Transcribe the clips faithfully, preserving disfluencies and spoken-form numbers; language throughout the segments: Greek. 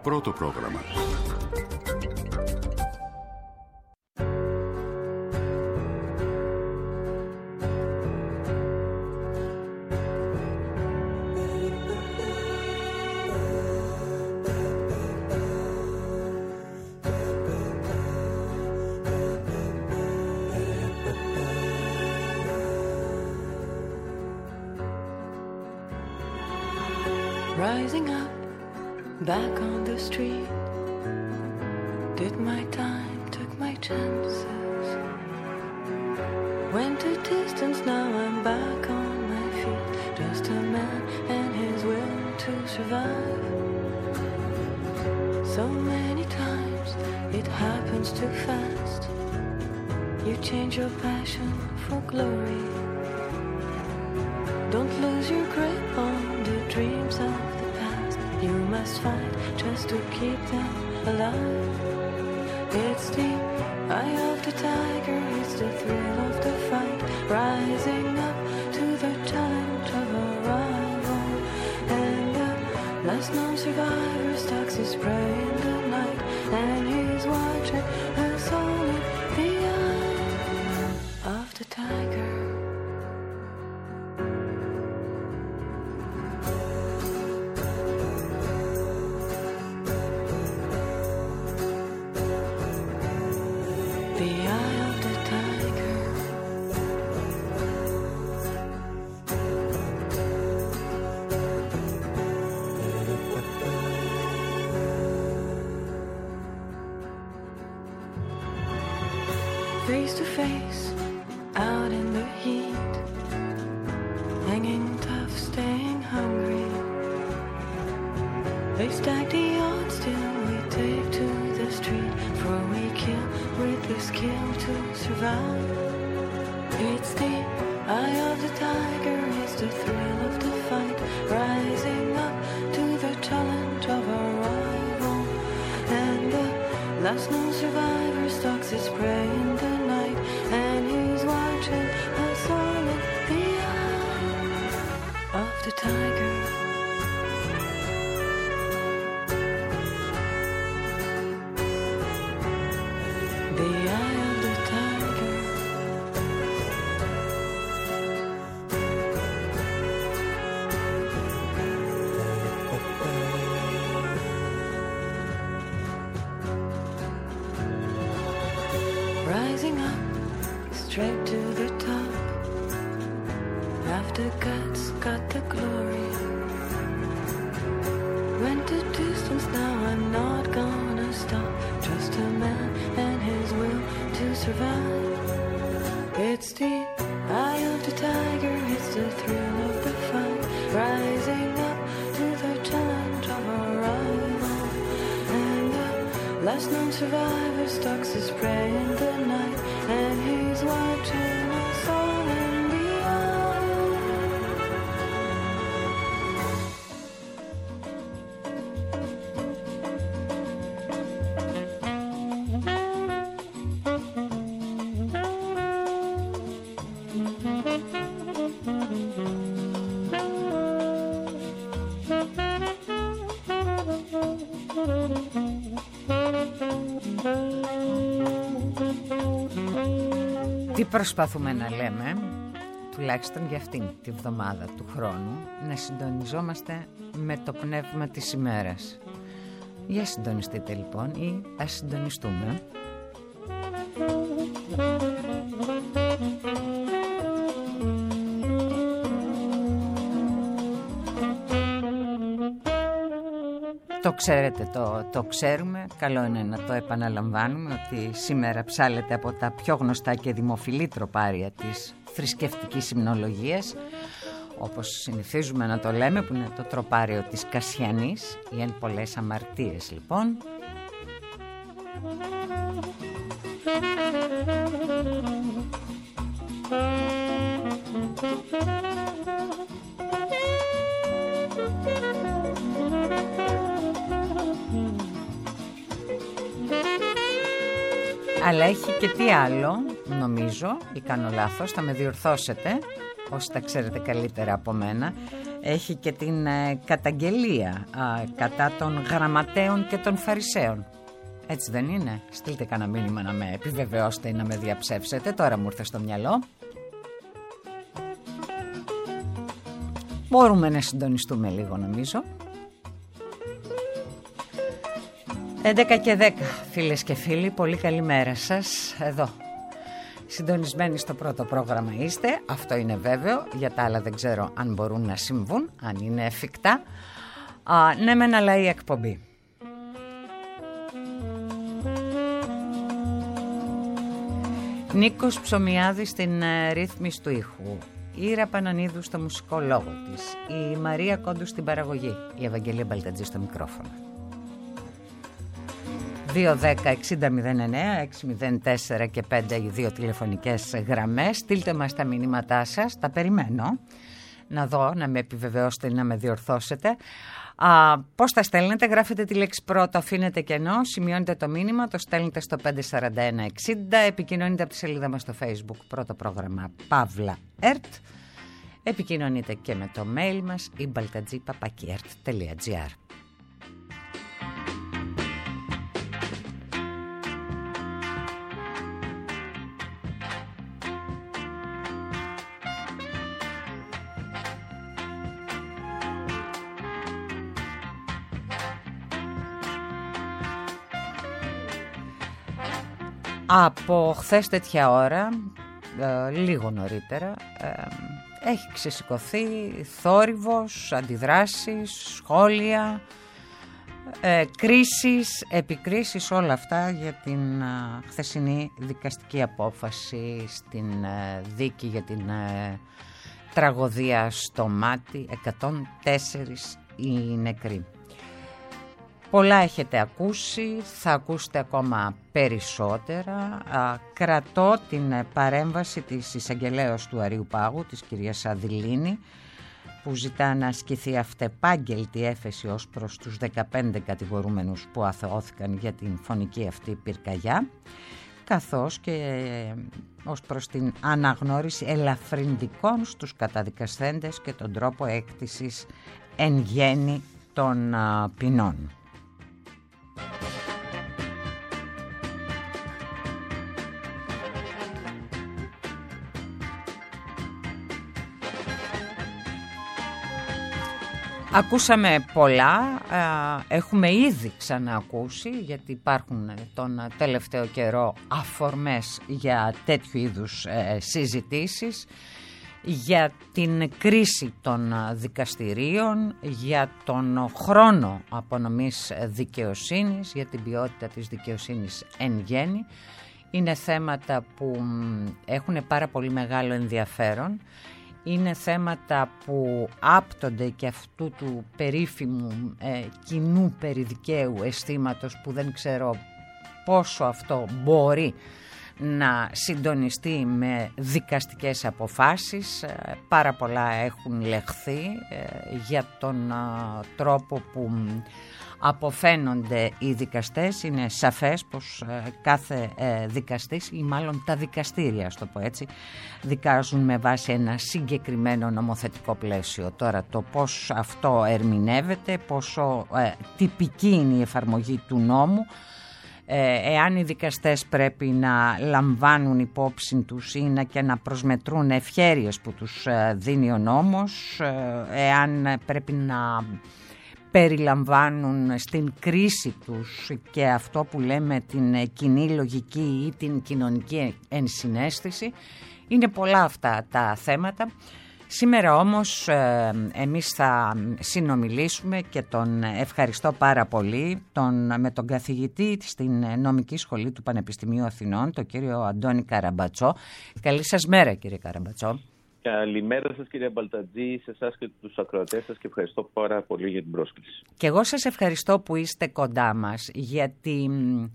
Πρώτο πρόγραμμα. Rising up, back on the street, did my time, took my chances, went a distance, now I'm back on my feet, just a man and his will to survive. So many times it happens too fast, you change your passion for glory. Don't lose your grip on the dreams of the past. You must fight just to keep them alive. It's the eye of the tiger, it's the thrill of the fight, rising up to the challenge of arrival. And the last known survivor stalks his prey in the night, and he's watching us all in the eye of the tiger. Face to face, out in the heat, hanging tough, staying hungry. They stack the odds till we take to the street, for we kill with the skill to survive. It's the eye of the tiger, it's the thrill of the fight, rising up to the challenge of arrival. And the last known survivor stalks his prey in the night, and he's watching us all in the eye of the tiger. The eye of the tiger. Rising up, straight to the top. After guts, got the glory. Went a distance, now I'm not gonna stop. Just a man and his will to survive. It's the eye of the tiger, it's the thrill of the fight, rising up to the challenge of arrival. And the last known survivor stalks his prey in the night, and he's watching us all in the eye. Τι προσπαθούμε να λέμε, τουλάχιστον για αυτήν τη βδομάδα του χρόνου, να συντονιζόμαστε με το πνεύμα της ημέρας. Για συντονιστείτε λοιπόν ή ας συντονιστούμε. Το ξέρετε, το, το ξέρουμε, καλό είναι να το επαναλαμβάνουμε ότι σήμερα ψάλεται από τα πιο γνωστά και δημοφιλή τροπάρια της θρησκευτικής υμνολογίας, όπως συνηθίζουμε να το λέμε, που είναι το τροπάριο της Κασιανής, οι εν πολλές αμαρτίες λοιπόν. Αλλά έχει και τι άλλο, νομίζω, ή κάνω λάθος, θα με διορθώσετε, όσοι τα ξέρετε καλύτερα από μένα. έχει και την ε, καταγγελία α, κατά των γραμματέων και των φαρισαίων. Έτσι δεν είναι? Στείλτε κανένα μήνυμα να με επιβεβαιώσετε ή να με διαψεύσετε. Τώρα μου ήρθε στο μυαλό. Μπορούμε να συντονιστούμε λίγο νομίζω. έντεκα και δέκα φίλες και φίλοι, πολύ καλημέρα σας. Εδώ συντονισμένοι στο πρώτο πρόγραμμα είστε. Αυτό είναι βέβαιο. Για τα άλλα δεν ξέρω αν μπορούν να συμβούν, αν είναι εφικτά. Α, ναι μεν, αλλά η εκπομπή. Νίκος Ψωμιάδης στην ε, ρύθμιση του ήχου, Ήρα Πανανίδου στο μουσικό λόγο της, η Μαρία Κόντου στην παραγωγή, η Ευαγγελία Μπαλτατζή στο μικρόφωνο. δύο δέκα εξήντα μηδέν εννέα έξι μηδέν τέσσερα και πέντε οι δύο τηλεφωνικές γραμμές. Στείλτε μας τα μηνύματά σας, τα περιμένω να δω, να με επιβεβαιώσετε ή να με διορθώσετε. Α, πώς τα στέλνετε? Γράφετε τη λέξη πρώτο, αφήνετε κενό, σημειώνετε το μήνυμα, το στέλνετε στο πέντε φορ ένα εξήντα, επικοινωνείτε από τη σελίδα μας στο Facebook, πρώτο πρόγραμμα Παύλα ΕΡΤ. Επικοινωνείτε και με το mail μας η μπαλτατζή παπάκι ερτ τελεία τζι άρ. Από χθες τέτοια ώρα, ε, λίγο νωρίτερα, ε, έχει ξεσηκωθεί θόρυβος, αντιδράσεις, σχόλια, ε, κρίσεις, επικρίσεις, όλα αυτά για την ε, χθεσινή δικαστική απόφαση στην ε, δίκη για την ε, τραγωδία στο Μάτι, εκατόν τέσσερα οι νεκροί. Πολλά έχετε ακούσει, θα ακούσετε ακόμα περισσότερα. Α, κρατώ την παρέμβαση της εισαγγελέως του Αρείου Πάγου, της κυρίας Αδηλίνη, που ζητά να ασκηθεί αυτεπάγγελτη έφεση ως προς τους δεκαπέντε κατηγορούμενους που αθωώθηκαν για την φωνική αυτή πυρκαγιά, καθώς και ως προς την αναγνώριση ελαφρυντικών στους καταδικασθέντες και τον τρόπο έκτησης εν γέννη των α, ποινών. Ακούσαμε πολλά, έχουμε ήδη ξαναακούσει, γιατί υπάρχουν τον τελευταίο καιρό αφορμές για τέτοιου είδους συζητήσεις, για την κρίση των δικαστηρίων, για τον χρόνο απονομής δικαιοσύνης, για την ποιότητα της δικαιοσύνης εν γέννη. Είναι θέματα που έχουν πάρα πολύ μεγάλο ενδιαφέρον. Είναι θέματα που άπτονται και αυτού του περίφημου ε, κοινού περιδικαίου αισθήματος, που δεν ξέρω πόσο αυτό μπορεί να συντονιστεί με δικαστικές αποφάσεις. Πάρα πολλά έχουν λεχθεί ε, για τον ε, τρόπο που αποφαίνονται οι δικαστές. Είναι σαφές πως ε, κάθε ε, δικαστής, ή μάλλον τα δικαστήρια, στο πω έτσι, δικάζουν με βάση ένα συγκεκριμένο νομοθετικό πλαίσιο. Τώρα το πώς αυτό ερμηνεύεται, πόσο ε, τυπική είναι η εφαρμογή του νόμου, ε, εάν οι δικαστές πρέπει να λαμβάνουν υπόψη τους ή να και να προσμετρούν ευχέρειες που τους ε, δίνει ο νόμος, ε, εάν πρέπει να περιλαμβάνουν στην κρίση τους και αυτό που λέμε την κοινή λογική ή την κοινωνική ενσυναίσθηση. Είναι πολλά αυτά τα θέματα. Σήμερα όμως ε, εμείς θα συνομιλήσουμε, και τον ευχαριστώ πάρα πολύ, τον, με τον καθηγητή στην νομική σχολή του Πανεπιστημίου Αθηνών, τον κύριο Αντώνη Καραμπατσό. Καλή σας μέρα, κύριε Καραμπατσό. Καλημέρα σας, κύριε Μπαλτατζή, σε εσάς και τους ακροατές σας, και ευχαριστώ πάρα πολύ για την πρόσκληση. Και εγώ σας ευχαριστώ που είστε κοντά μας, γιατί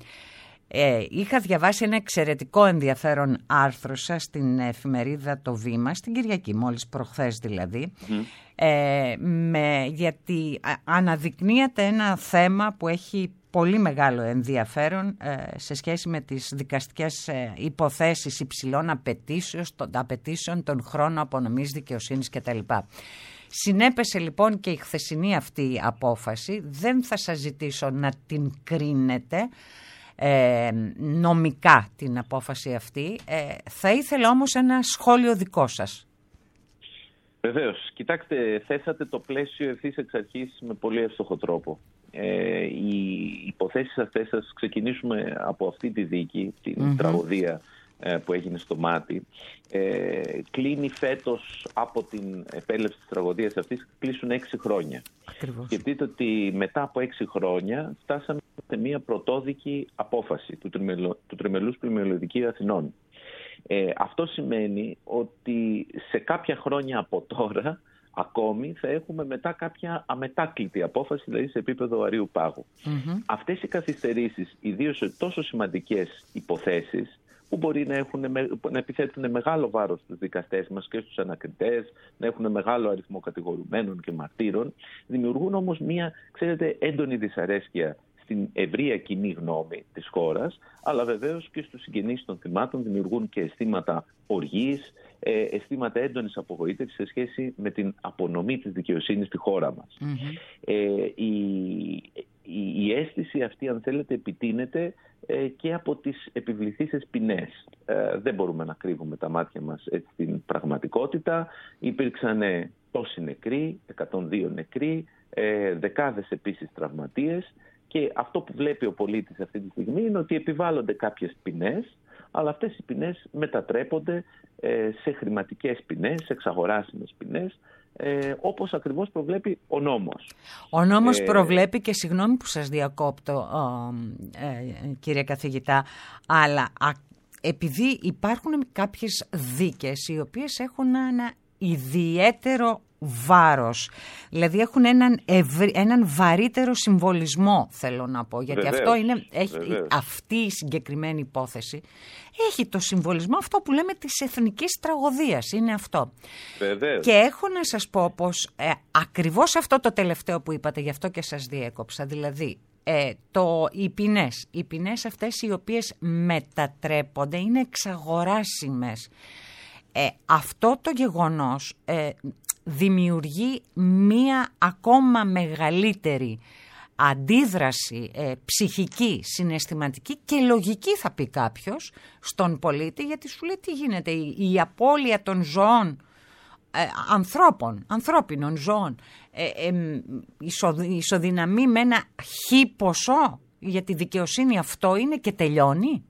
ε, είχα διαβάσει ένα εξαιρετικό ενδιαφέρον άρθρο σας στην εφημερίδα Το Βήμα, στην Κυριακή, μόλις προχθές δηλαδή, mm. ε, με, γιατί αναδεικνύεται ένα θέμα που έχει πολύ μεγάλο ενδιαφέρον ε, σε σχέση με τις δικαστικές ε, υποθέσεις υψηλών απαιτήσεων, των, απαιτήσεων, τον χρόνο απονομής δικαιοσύνης κτλ. Συνέπεσε λοιπόν και η χθεσινή αυτή απόφαση. Δεν θα σας ζητήσω να την κρίνετε ε, νομικά την απόφαση αυτή. Ε, θα ήθελα όμως ένα σχόλιο δικό σας. Βεβαίως. Κοιτάξτε, θέσατε το πλαίσιο ευθύς εξ αρχής με πολύ εύστοχο τρόπο. Ε, οι υποθέσεις αυτές, ας ξεκινήσουμε από αυτή τη δίκη, την mm-hmm. τραγωδία ε, που έγινε στο Μάτι. Ε, κλείνει φέτος από την επέλευση της τραγωδίας αυτής, κλείσουν έξι χρόνια. Ακριβώς. Σκεφτείτε ότι μετά από έξι χρόνια φτάσαμε σε μια πρωτόδικη απόφαση του, τριμελο, του Τριμελούς Πλημμυρολογικού Αθηνών. Ε, αυτό σημαίνει ότι σε κάποια χρόνια από τώρα ακόμη θα έχουμε μετά κάποια αμετάκλητη απόφαση, δηλαδή σε επίπεδο αρείου πάγου. Mm-hmm. Αυτές οι καθυστερήσεις, ιδίως σε τόσο σημαντικές υποθέσεις, που μπορεί να, έχουν, να επιθέτουν μεγάλο βάρος στους δικαστές μας και στους ανακριτές, να έχουν μεγάλο αριθμό κατηγορουμένων και μαρτύρων, δημιουργούν όμως μια, ξέρετε, έντονη δυσαρέσκεια στην ευρεία κοινή γνώμη της χώρας, αλλά βεβαίως και στους συγγενείς των θυμάτων, δημιουργούν και αισθήματα οργής, αισθήματα έντονης απογοήτευσης σε σχέση με την απονομή της δικαιοσύνης στη χώρα μας. Mm-hmm. Ε, η, η, η αίσθηση αυτή, αν θέλετε, επιτείνεται ε, και από τις επιβληθήσεις ποινές. Ε, δεν μπορούμε να κρύβουμε τα μάτια μας έτσι, στην πραγματικότητα. Υπήρξαν τόσοι νεκροί, εκατόν δύο νεκροί, ε, δεκάδες επίσης τραυματίες. Και αυτό που βλέπει ο πολίτης αυτή τη στιγμή είναι ότι επιβάλλονται κάποιες ποινές, αλλά αυτές οι ποινές μετατρέπονται ε, σε χρηματικές ποινές, σε εξαγοράσιμες ποινές, ε, όπως ακριβώς προβλέπει ο νόμος. Ο νόμος ε, προβλέπει, και συγγνώμη που σας διακόπτω ε, κύριε καθηγητά, αλλά α, επειδή υπάρχουν κάποιες δίκες οι οποίες έχουν ένα ιδιαίτερο βάρος, δηλαδή έχουν έναν, ευρύ, έναν βαρύτερο συμβολισμό, θέλω να πω, γιατί βεβαίως, αυτό είναι, έχει, αυτή η συγκεκριμένη υπόθεση έχει το συμβολισμό αυτό που λέμε της εθνικής τραγωδίας, είναι αυτό. Βεβαίως. Και έχω να σας πω πως ε, ακριβώς αυτό το τελευταίο που είπατε, γι' αυτό και σας διέκοψα, δηλαδή ε, το, οι ποινές, οι ποινές αυτές οι οποίες μετατρέπονται είναι εξαγοράσιμες. Ε, αυτό το γεγονός ε, δημιουργεί μία ακόμα μεγαλύτερη αντίδραση ε, ψυχική, συναισθηματική και λογική, θα πει κάποιος, στον πολίτη, γιατί σου λέει τι γίνεται, η, η απώλεια των ζώων, ε, ανθρώπων, ανθρώπινων ζώων, ε, ε, ισο, ισοδυναμεί με ένα χι ποσό για τη δικαιοσύνη, αυτό είναι και τελειώνει.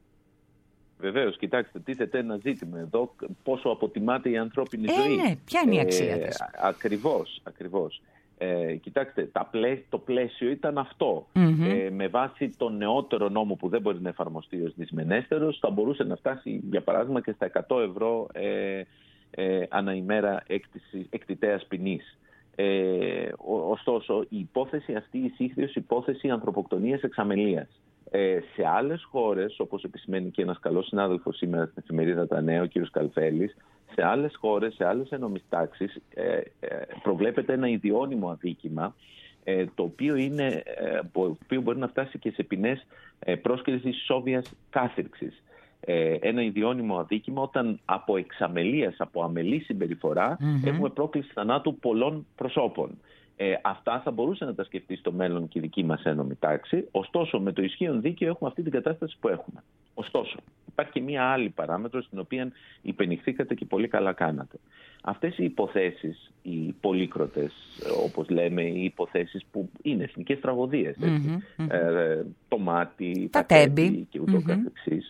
Βεβαίως, κοιτάξτε, τίθεται ένα ζήτημα εδώ, πόσο αποτιμάται η ανθρώπινη ε, ζωή. Ναι, ποια είναι η αξία της. Ε, ακριβώς, ακριβώς. Ε, κοιτάξτε, τα πλαί, το πλαίσιο ήταν αυτό. Mm-hmm. Ε, με βάση τον νεότερο νόμο που δεν μπορεί να εφαρμοστεί ως δυσμενέστερος, θα μπορούσε να φτάσει, για παράδειγμα, και στα εκατό ευρώ ε, ε, ανά ημέρα εκτιτέας ποινής. Ε, ωστόσο, η υπόθεση αυτή εισήχθη ως υπόθεση ανθρωποκτονίας εξ αμελίας. Ε, σε άλλες χώρες, όπως επισημαίνει και ένας καλός συνάδελφος σήμερα στην εφημερίδα Τα Νέα, ο κ. Καλφέλης, σε άλλες χώρες, σε άλλες ενόμεις τάξεις, ε, ε, προβλέπεται ένα ιδιώνυμο αδίκημα, ε, το οποίο, είναι, ε, το οποίο μπορεί να φτάσει και σε ποινές ε, πρόσκλησης ισόβιας κάθυρξης. Ε, ένα ιδιώνυμο αδίκημα όταν από εξαμελίας, από αμελή συμπεριφορά, mm-hmm. έχουμε πρόκληση θανάτου πολλών προσώπων. Ε, αυτά θα μπορούσε να τα σκεφτεί στο μέλλον και η δική μας ένομη τάξη. Ωστόσο, με το ισχύον δίκαιο έχουμε αυτή την κατάσταση που έχουμε. Ωστόσο, υπάρχει και μία άλλη παράμετρο στην οποία υπενηχθήκατε και πολύ καλά κάνατε. Αυτές οι υποθέσεις, οι πολύκροτες, όπως λέμε, οι υποθέσεις που είναι εθνικές τραγωδίες, έτσι, mm-hmm. ε, το Μάτι, τα Τέμπη και ούτω mm-hmm. καθεξής,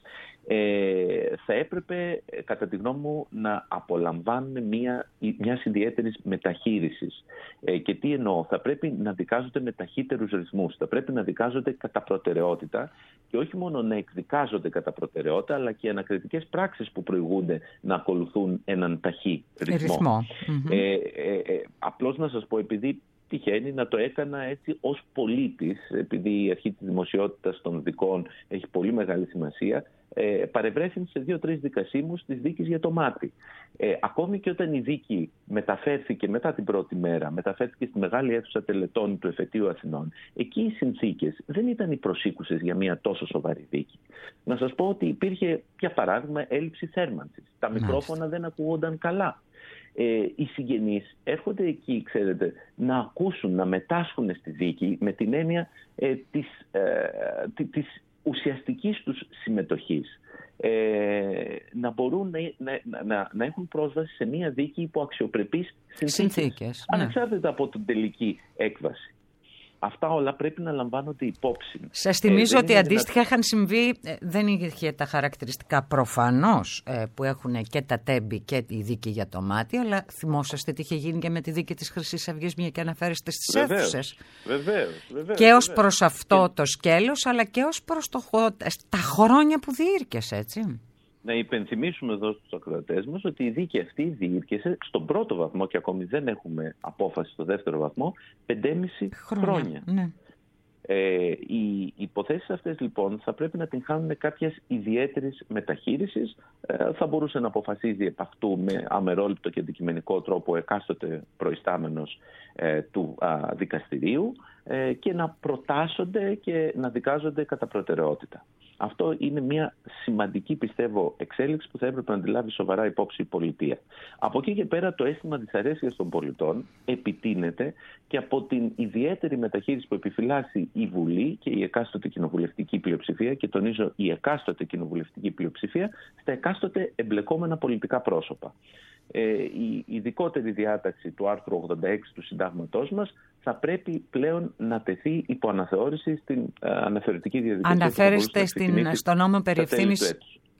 Ε, θα έπρεπε, κατά τη γνώμη μου, να απολαμβάνουν μια, μιας ιδιαίτερης μεταχείρισης. Ε, και τι εννοώ, θα πρέπει να δικάζονται με ταχύτερους ρυθμούς, θα πρέπει να δικάζονται κατά προτεραιότητα και όχι μόνο να εκδικάζονται κατά προτεραιότητα, αλλά και οι ανακριτικές πράξεις που προηγούνται να ακολουθούν έναν ταχύ ρυθμό. ρυθμό. Mm-hmm. Ε, ε, ε, απλώς να σας πω, επειδή τυχαίνει να το έκανα έτσι ως πολίτης, επειδή η αρχή της δημοσιότητας των δικών έχει πολύ μεγάλη σημασία, ε, παρευρέθην σε δύο-τρεις δικασίμους της δίκης για το Μάτι. Ε, ακόμη και όταν η δίκη μεταφέρθηκε μετά την πρώτη μέρα, μεταφέρθηκε στη μεγάλη αίθουσα τελετών του Εφετείου Αθηνών, εκεί οι συνθήκες δεν ήταν οι προσήκουσες για μια τόσο σοβαρή δίκη. Να σας πω ότι υπήρχε, για παράδειγμα, έλλειψη θέρμανσης. Τα μικρόφωνα δεν ακούγονταν καλά. Ε, οι συγγενείς έρχονται εκεί, ξέρετε, να ακούσουν, να μετάσχουν στη δίκη με την έννοια ε, της, ε, της ουσιαστικής τους συμμετοχής. Ε, να μπορούν να, να, να, να έχουν πρόσβαση σε μια δίκη υπό αξιοπρεπείς συνθήκες, συνθήκες ναι. ανεξάρτητα από την τελική έκβαση. Αυτά όλα πρέπει να λαμβάνονται υπόψη. Σας θυμίζω ε, ότι αντίστοιχα να... είχαν συμβεί, δεν είχε τα χαρακτηριστικά προφανώς ε, που έχουν και τα τέμπη και η δίκη για το μάτι, αλλά θυμόσαστε τι είχε γίνει και με τη δίκη της Χρυσής Αυγής, μια και αναφέρεστε στις αίθουσες. Βεβαίως, βεβαίως. Και ως προς αυτό το σκέλος, αλλά και ως προς το, τα χρόνια που διήρκεσε, έτσι. Να υπενθυμίσουμε εδώ στους ακροατές μας ότι η δίκη αυτή διήρκεσε στον πρώτο βαθμό και ακόμη δεν έχουμε απόφαση στο δεύτερο βαθμό, πεντέμιση χρόνια. χρόνια. Ναι. Ε, οι υποθέσεις αυτές λοιπόν θα πρέπει να την χάνουν κάποιες ιδιαίτερης μεταχείρισης. Ε, θα μπορούσε να αποφασίζει επ' αυτού με αμερόληπτο και αντικειμενικό τρόπο εκάστοτε προϊστάμενος ε, του α, δικαστηρίου ε, και να προτάσσονται και να δικάζονται κατά προτεραιότητα. Αυτό είναι μια σημαντική, πιστεύω, εξέλιξη που θα έπρεπε να αντιλάβει σοβαρά υπόψη η πολιτεία. Από εκεί και πέρα το αίσθημα δυσαρέσκειας των πολιτών επιτείνεται και από την ιδιαίτερη μεταχείριση που επιφυλάσσει η Βουλή και η εκάστοτε κοινοβουλευτική πλειοψηφία, και τονίζω η εκάστοτε κοινοβουλευτική πλειοψηφία, στα εκάστοτε εμπλεκόμενα πολιτικά πρόσωπα. Ε, η ειδικότερη διάταξη του άρθρου ογδόντα έξι του συντάγματός μας θα πρέπει πλέον να τεθεί υπό αναθεώρηση στην uh, αναθεωρητική διαδικασία. Αναφέρεστε στην, στο νόμο περί ευθύνης.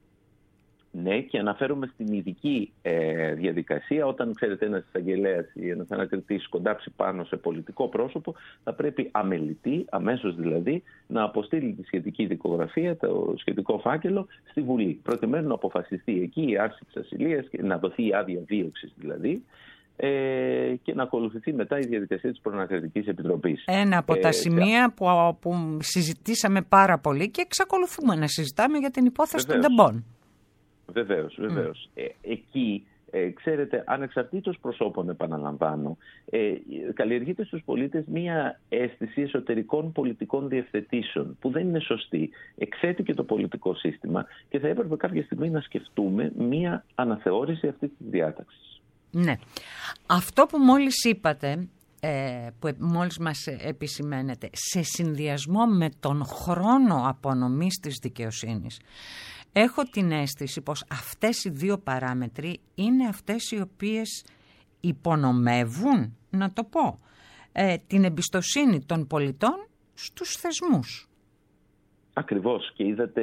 Ναι, και αναφέρομαι στην ειδική ε, διαδικασία. Όταν, ξέρετε, ένας εισαγγελέας ή ένας ανακριτής σκοντάψει πάνω σε πολιτικό πρόσωπο, θα πρέπει αμελητή, αμέσως δηλαδή, να αποστείλει τη σχετική δικογραφία, το σχετικό φάκελο, στη Βουλή, προκειμένου να αποφασιστεί εκεί η άρση της ασυλίας και να δοθεί η άδεια δίωξης δηλαδή, ε, και να ακολουθηθεί μετά η διαδικασία της Προανακριτικής Επιτροπής. Ένα από ε, τα σημεία που, που συζητήσαμε πάρα πολύ και εξακολουθούμε να συζητάμε για την υπόθεση των τεμπών. Βεβαίως, βεβαίως. Mm. Ε, εκεί, ε, ξέρετε, ανεξαρτήτως προσώπων, επαναλαμβάνω, ε, καλλιεργείται στους πολίτες μία αίσθηση εσωτερικών πολιτικών διευθετήσεων που δεν είναι σωστή. Εξέτει και το πολιτικό σύστημα και θα έπρεπε κάποια στιγμή να σκεφτούμε μία αναθεώρηση αυτής της διάταξης. Ναι. Αυτό που μόλις είπατε, ε, που μόλις μας επισημαίνεται, σε συνδυασμό με τον χρόνο απονομής της δικαιοσύνης, έχω την αίσθηση πως αυτές οι δύο παράμετροι είναι αυτές οι οποίες υπονομεύουν, να το πω, ε, την εμπιστοσύνη των πολιτών στους θεσμούς. Ακριβώς, και είδατε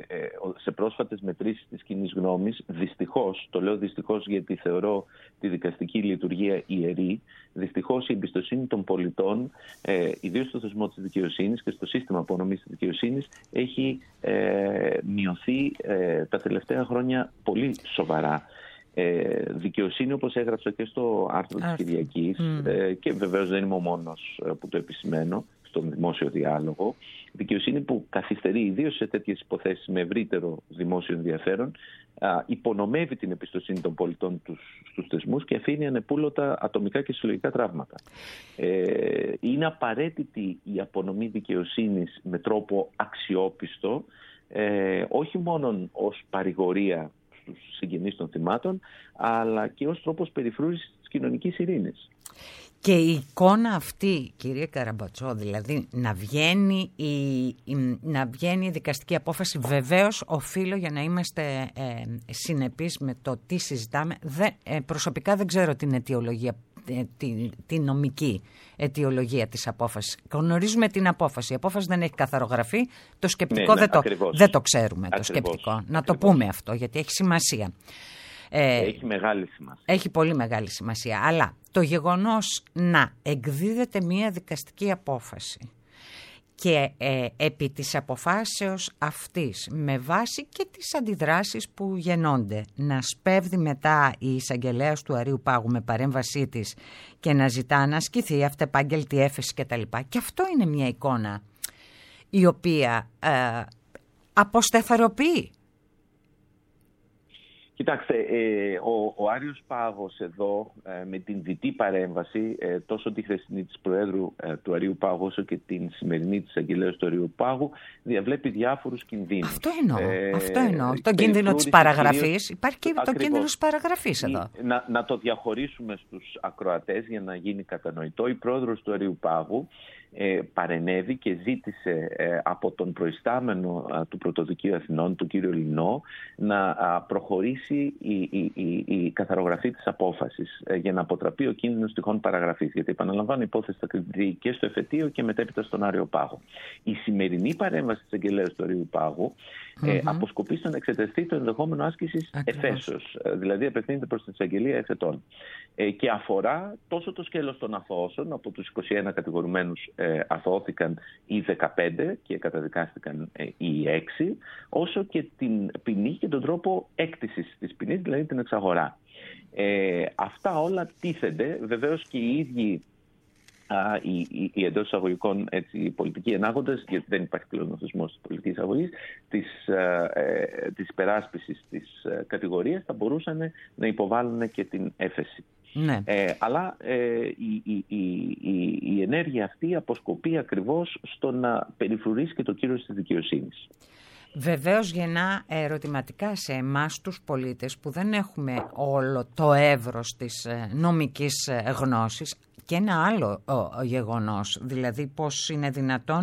σε πρόσφατες μετρήσεις της κοινής γνώμης, δυστυχώς, το λέω δυστυχώς γιατί θεωρώ τη δικαστική λειτουργία ιερή, δυστυχώς η εμπιστοσύνη των πολιτών, ε, ιδίως στο θεσμό της δικαιοσύνης και στο σύστημα απονομής της δικαιοσύνης, έχει ε, μειωθεί ε, τα τελευταία χρόνια πολύ σοβαρά. Ε, δικαιοσύνη, όπως έγραψα και στο άρθρο της Κυριακής, mm. ε, και βεβαίως δεν είμαι ο μόνος που το επισημαίνω στον δημόσιο διάλογο, δικαιοσύνη που καθυστερεί ιδίως σε τέτοιες υποθέσεις με ευρύτερο δημόσιο ενδιαφέρον, α, υπονομεύει την εμπιστοσύνη των πολιτών τους στους θεσμούς και αφήνει ανεπούλωτα ατομικά και συλλογικά τραύματα. Ε, είναι απαραίτητη η απονομή δικαιοσύνης με τρόπο αξιόπιστο, ε, όχι μόνο ως παρηγορία στους συγγενείς των θυμάτων, αλλά και ως τρόπος περιφρούρησης της κοινωνικής ειρήνης. Και η εικόνα αυτή, κύριε Καραμπατσό, δηλαδή να βγαίνει η, η, να βγαίνει η δικαστική απόφαση, βεβαίως οφείλω, για να είμαστε ε, συνεπείς με το τι συζητάμε, δεν, ε, προσωπικά δεν ξέρω την αιτιολογία, ε, τη, τη νομική αιτιολογία της απόφασης. Γνωρίζουμε την απόφαση. Η απόφαση δεν έχει καθαρογραφεί. Το σκεπτικό ναι, δεν, ναι, το, δεν το ξέρουμε. Ακριβώς, το σκεπτικό. Ακριβώς. Να το πούμε αυτό, γιατί έχει σημασία. Ε, έχει μεγάλη σημασία. Έχει πολύ μεγάλη σημασία. Αλλά το γεγονός να εκδίδεται μια δικαστική απόφαση και ε, επί της αποφάσεως αυτής, με βάση και τις αντιδράσεις που γεννώνται, να σπέβδει μετά η εισαγγελέας του Αρείου Πάγου με παρέμβασή της και να ζητά να ασκηθεί αυτεπάγγελτη έφεση κτλ. Και αυτό είναι μια εικόνα η οποία ε, αποστεθεροποιεί. Κοιτάξτε, ε, ο, ο Άριος Πάγος εδώ ε, με την διτή παρέμβαση, ε, τόσο τη χθεσινή της Προέδρου ε, του Αρείου Πάγου όσο και την σημερινή της Αγγελέως του Αρείου Πάγου, διαβλέπει διάφορους κινδύνους. Αυτό εννοώ. Ε, αυτό εννοώ. Τον κίνδυνο της παραγραφής. Κυρίως, υπάρχει και το κίνδυνο της παραγραφής εδώ. Να, να το διαχωρίσουμε στους ακροατές για να γίνει κατανοητό. Η Πρόεδρος του Αρείου Πάγου Ε, παρενέβη και ζήτησε ε, από τον προϊστάμενο ε, του Πρωτοδικείου Αθηνών, τον κύριο Λινό, να ε, προχωρήσει η, η, η, η καθαρογραφή της απόφασης ε, για να αποτραπεί ο κίνδυνος τυχόν παραγραφής. Γιατί επαναλαμβάνω, η υπόθεση θα κρυβεί και στο εφετείο και μετέπειτα στον Άριο Πάγο. Η σημερινή παρέμβαση της Αγγελέως του Αρείου Πάγου ε, mm-hmm. αποσκοπεί στο να εξεταστεί το ενδεχόμενο άσκησης εφέσεως, ε, δηλαδή απευθύνεται προς την εισαγγελία εφετών. Ε, και αφορά τόσο το σκέλος των αθώωσεων, από τους είκοσι ένα κατηγορουμένους ε, αθώθηκαν οι δεκαπέντε και καταδικάστηκαν ε, οι έξι, όσο και την ποινή και τον τρόπο έκτησης της ποινής, δηλαδή την εξαγορά. Ε, αυτά όλα τίθενται, βεβαίως και οι ίδιοι α, οι, οι, οι εντός εισαγωγικών έτσι, οι πολιτικοί ενάγοντες, γιατί δεν υπάρχει πλέον ο θεσμός της πολιτικής εισαγωγής, της, ε, της υπεράσπισης της ε, κατηγορίας, θα μπορούσαν να υποβάλουν και την έφεση. Ναι. Ε, αλλά ε, η, η, η, η, η ενέργεια αυτή αποσκοπεί ακριβώς στο να περιφρουρήσει και το κύρος της δικαιοσύνης. Βεβαίως γεννά ερωτηματικά σε εμάς τους πολίτες που δεν έχουμε όλο το εύρος της νομικής γνώσης και ένα άλλο ο, ο γεγονός, δηλαδή πώς είναι δυνατόν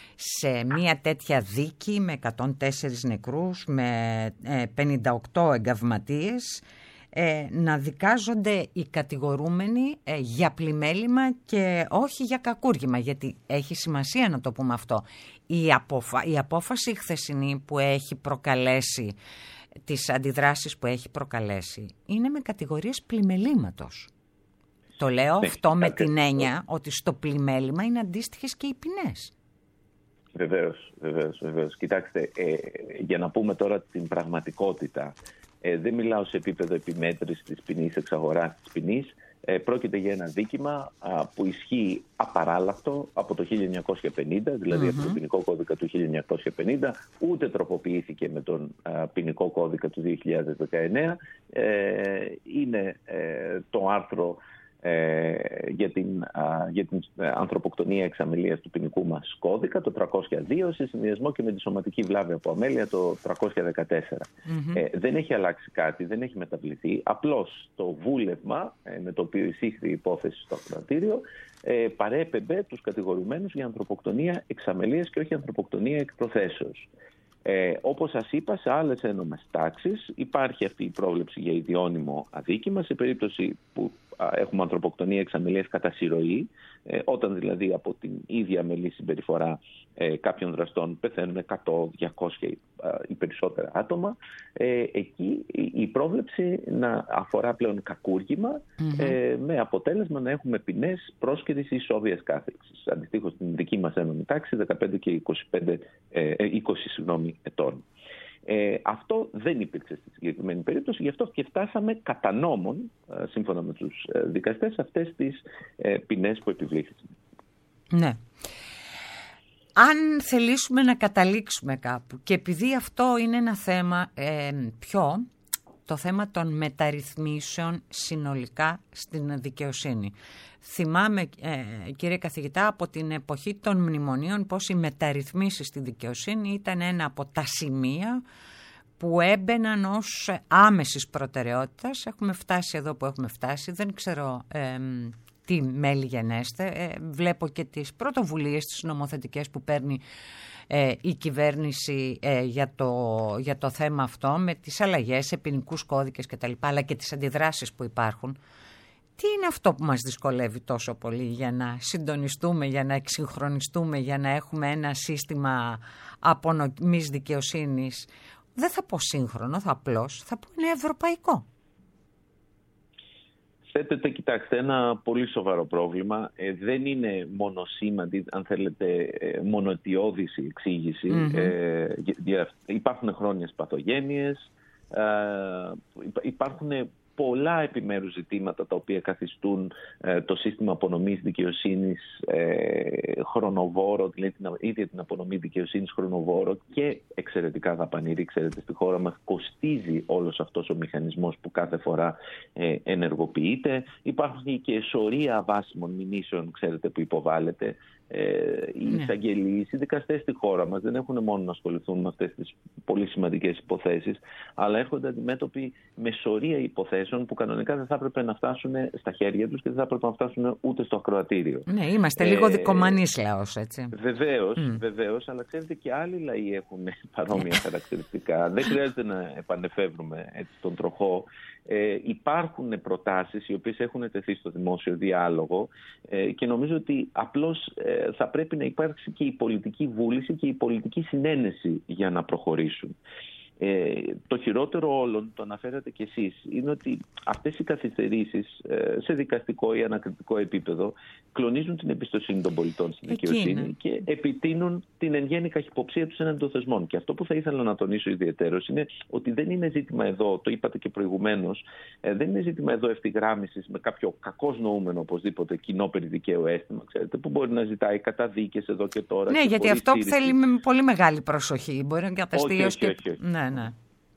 σε μια τέτοια δίκη με εκατόν τέσσερις νεκρούς, με ε, πενήντα οκτώ εγκαυματίες, Ε, να δικάζονται οι κατηγορούμενοι ε, για πλημέλημα και όχι για κακούργημα, γιατί έχει σημασία να το πούμε αυτό. Η, αποφα... η απόφαση χθεσινή που έχει προκαλέσει, τις αντιδράσεις που έχει προκαλέσει, είναι με κατηγορίες πλημελήματος. Το λέω ναι, αυτό με την έννοια ότι στο πλημέλημα είναι αντίστοιχες και οι ποινές. Βεβαίως, βεβαίως, βεβαίως. Κοιτάξτε, ε, για να πούμε τώρα την πραγματικότητα, Ε, δεν μιλάω σε επίπεδο επιμέτρησης της ποινής, εξαγοράς της ποινής. Ε, πρόκειται για ένα δίκημα α, που ισχύει απαράλλαχτο από το χίλια εννιακόσια πενήντα, δηλαδή mm-hmm. από τον ποινικό κώδικα του χίλια εννιακόσια πενήντα, ούτε τροποποιήθηκε με τον α, ποινικό κώδικα του δύο χιλιάδες δεκαεννέα. Ε, είναι ε, το άρθρο Ε, για, την, α, για την ανθρωποκτονία εξαμελίας του ποινικού μας κώδικα, το τριακόσια δύο, σε συνδυασμό και με τη σωματική βλάβη από αμέλεια, το τριακόσια δεκατέσσερα. Mm-hmm. Ε, δεν έχει αλλάξει κάτι, δεν έχει μεταβληθεί. Απλώς το βούλευμα ε, με το οποίο εισήχθη η υπόθεση στο ακροατήριο ε, παρέπεμπε τους κατηγορουμένους για ανθρωποκτονία εξαμελίας και όχι ανθρωποκτονία εκ προθέσεως. Ε, όπως σας είπα, σε άλλες ένομες τάξεις υπάρχει αυτή η πρόβλεψη για ιδιώνυμο αδίκημα σε περίπτωση που α, έχουμε ανθρωποκτονία εξαμελίας κατά συρροή, ε, όταν δηλαδή από την ίδια αμελή συμπεριφορά ε, κάποιων δραστών πεθαίνουν εκατό, διακόσια ή περισσότερα άτομα, ε, εκεί η πρόβλεψη να αφορά πλέον κακούργημα, mm-hmm. ε, με αποτέλεσμα να έχουμε ποινές πρόσκαιρης ή ισόβιας κάθεξης. Αντιστοίχως στην δική μας ένομη τάξη δεκαπέντε και είκοσι πέντε, ε, είκοσι συγγνώμη, ετών. Ε, αυτό δεν υπήρξε στη συγκεκριμένη περίπτωση, γι' αυτό και φτάσαμε κατά νόμον, ε, σύμφωνα με τους ε, δικαστές, αυτές τις ε, ποινές που επιβλήθηκαν. Ναι. Αν θελήσουμε να καταλήξουμε κάπου, και επειδή αυτό είναι ένα θέμα ε, πιο, το θέμα των μεταρρυθμίσεων συνολικά στην δικαιοσύνη. Θυμάμαι, ε, κύριε καθηγητά, από την εποχή των μνημονίων πως οι μεταρρυθμίσεις στη δικαιοσύνη ήταν ένα από τα σημεία που έμπαιναν ως άμεσης προτεραιότητας. Έχουμε φτάσει εδώ που έχουμε φτάσει, δεν ξέρω ε, τι μέλη γενέστε. Ε, βλέπω και τις πρωτοβουλίες, τις νομοθετικές που παίρνει ε, η κυβέρνηση ε, για, το, για το θέμα αυτό, με τις αλλαγές σε ποινικούς κώδικες κτλ, αλλά και τις αντιδράσεις που υπάρχουν. Τι είναι αυτό που μας δυσκολεύει τόσο πολύ για να συντονιστούμε, για να εξυγχρονιστούμε, για να έχουμε ένα σύστημα απονομής δικαιοσύνης? Δεν θα πω σύγχρονο, θα απλώς, θα πω είναι ευρωπαϊκό. Θέτεται, κοιτάξτε, ένα πολύ σοβαρό πρόβλημα. Ε, δεν είναι μονοσήμαντη, αν θέλετε, ε, μονοτιώδης η εξήγηση. Mm-hmm. Ε, για, υπάρχουν χρόνιες παθογένειες, ε, υπάρχουν πολλά επιμέρους ζητήματα τα οποία καθιστούν ε, το σύστημα απονομής δικαιοσύνης ε, χρονοβόρο, δηλαδή την ίδια την απονομή δικαιοσύνης χρονοβόρο και εξαιρετικά δαπανηρή. Ξέρετε, στη χώρα μας κοστίζει όλος αυτός ο μηχανισμός που κάθε φορά ε, ενεργοποιείται. Υπάρχουν και σωρία αβάσιμων μηνύσεων, ξέρετε, που υποβάλλεται. Ε, οι ναι. εισαγγελείς, οι δικαστές στη χώρα μας δεν έχουν μόνο να ασχοληθούν με αυτές τις πολύ σημαντικές υποθέσεις, αλλά έρχονται αντιμέτωποι με σωρία υποθέσεων που κανονικά δεν θα έπρεπε να φτάσουν στα χέρια τους και δεν θα έπρεπε να φτάσουν ούτε στο ακροατήριο. Ναι, είμαστε ε, λίγο δικομανής λαός, έτσι. Βεβαίως, mm. βεβαίως, αλλά ξέρετε και άλλοι λαοί έχουν παρόμοια χαρακτηριστικά. Δεν χρειάζεται να επανεφεύρουμε έτσι τον τροχό. Ε, υπάρχουν προτάσεις οι οποίες έχουν τεθεί στο δημόσιο διάλογο ε, και νομίζω ότι απλώς ε, θα πρέπει να υπάρξει και η πολιτική βούληση και η πολιτική συνένεση για να προχωρήσουν. Ε, το χειρότερο όλων, το αναφέρατε κι εσείς, είναι ότι αυτές οι καθυστερήσεις ε, σε δικαστικό ή ανακριτικό επίπεδο κλονίζουν την εμπιστοσύνη των πολιτών στη δικαιοσύνη και επιτείνουν την εν γέννη καχυποψία τους έναντι των θεσμών. Και αυτό που θα ήθελα να τονίσω ιδιαιτέρως είναι ότι δεν είναι ζήτημα εδώ, το είπατε και προηγουμένως, ε, δεν είναι ζήτημα εδώ ευθυγράμμισης με κάποιο κακώς νοούμενο οπωσδήποτε κοινό περί δικαίου αίσθημα, ξέρετε, που μπορεί να ζητάει καταδίκες εδώ και τώρα. Ναι, και γιατί αυτό που θέλει με πολύ μεγάλη προσοχή. Μπορεί να καταστεί ως και... Ναι, ναι.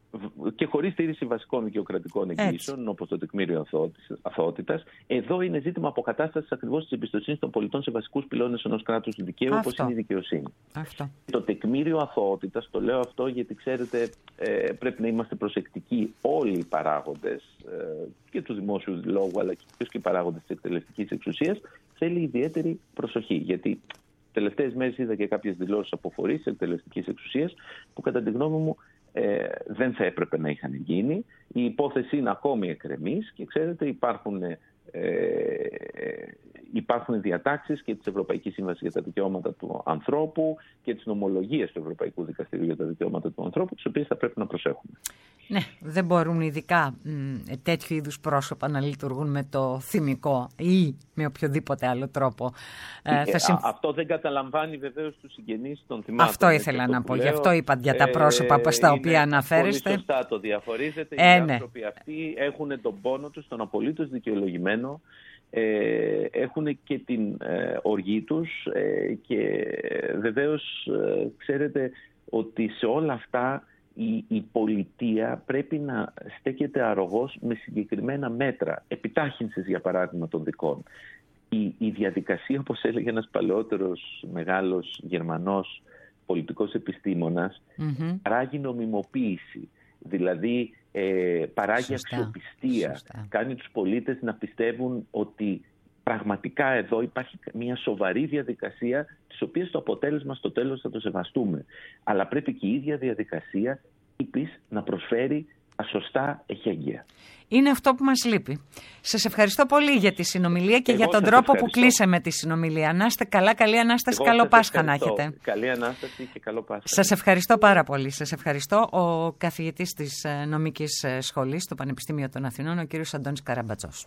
Και χωρίς στήριξη βασικών δικαιοκρατικών εγγύσεων, όπως το τεκμήριο αθωότητας. Εδώ είναι ζήτημα αποκατάστασης ακριβώς της εμπιστοσύνης των πολιτών σε βασικούς πυλώνες ενός κράτους δικαίου, όπως είναι η δικαιοσύνη. Αυτό. Το τεκμήριο αθωότητας, το λέω αυτό γιατί ξέρετε, ε, πρέπει να είμαστε προσεκτικοί όλοι οι παράγοντες ε, και του δημόσιου λόγου, αλλά και οι παράγοντες της εκτελεστικής εξουσίας, θέλει ιδιαίτερη προσοχή. Γιατί τελευταίες μέρες είδα και κάποιες δηλώσεις από φορείς της εκτελεστικής εξουσίας που κατά τη γνώμη μου Ε, δεν θα έπρεπε να είχαν γίνει. Η υπόθεση είναι ακόμη εκκρεμής και ξέρετε υπάρχουν, ε, υπάρχουν διατάξεις και της Ευρωπαϊκής Σύμβασης για τα Δικαιώματα του Ανθρώπου και της νομολογίας του Ευρωπαϊκού Δικαστηρίου για τα Δικαιώματα του Ανθρώπου, τις οποίες θα πρέπει να προσέχουμε. Ναι, δεν μπορούν ειδικά μ, τέτοιου είδους πρόσωπα να λειτουργούν με το θυμικό ή με οποιοδήποτε άλλο τρόπο. Ε, θα συμφ... Αυτό δεν καταλαμβάνει βεβαίως τους συγγενείς των θυμάτων. Αυτό ήθελα να πω. Γι' αυτό είπα για τα πρόσωπα ε, στα οποία αναφέρεστε. Πολύ σωστά το διαφορίζετε. Ε, Οι ναι. άνθρωποι αυτοί έχουν τον πόνο τους, τον απολύτως δικαιολογημένο. Ε, έχουν και την ε, οργή τους ε, και βεβαίως ε, ξέρετε ότι σε όλα αυτά η, η πολιτεία πρέπει να στέκεται αρρωγός με συγκεκριμένα μέτρα επιτάχυνσης, για παράδειγμα, των δικών. Η, η διαδικασία, όπως έλεγε ένας παλαιότερος μεγάλος Γερμανός πολιτικός επιστήμονας, mm-hmm. παράγει νομιμοποίηση. Δηλαδή ε, παράγει σωστά, αξιοπιστία, σωστά. Κάνει τους πολίτες να πιστεύουν ότι πραγματικά εδώ υπάρχει μια σοβαρή διαδικασία, της οποίας το αποτέλεσμα στο τέλος θα το σεβαστούμε. Αλλά πρέπει και η ίδια διαδικασία επίσης να προσφέρει τα σωστά εχέγγυα. Είναι αυτό που μας λείπει. Σας ευχαριστώ πολύ για τη συνομιλία και εγώ για τον τρόπο ευχαριστώ. Που κλείσαμε τη συνομιλία. Να είστε καλά, καλή Ανάσταση, εγώ καλό Πάσχα να έχετε. Καλή Ανάσταση και καλό Πάσχα. Σας ευχαριστώ πάρα πολύ. Σας ευχαριστώ. Ο καθηγητής της Νομικής Σχολής του Πανεπιστήμιου των Αθηνών, ο κύριος Αντώνης Καραμπατζός.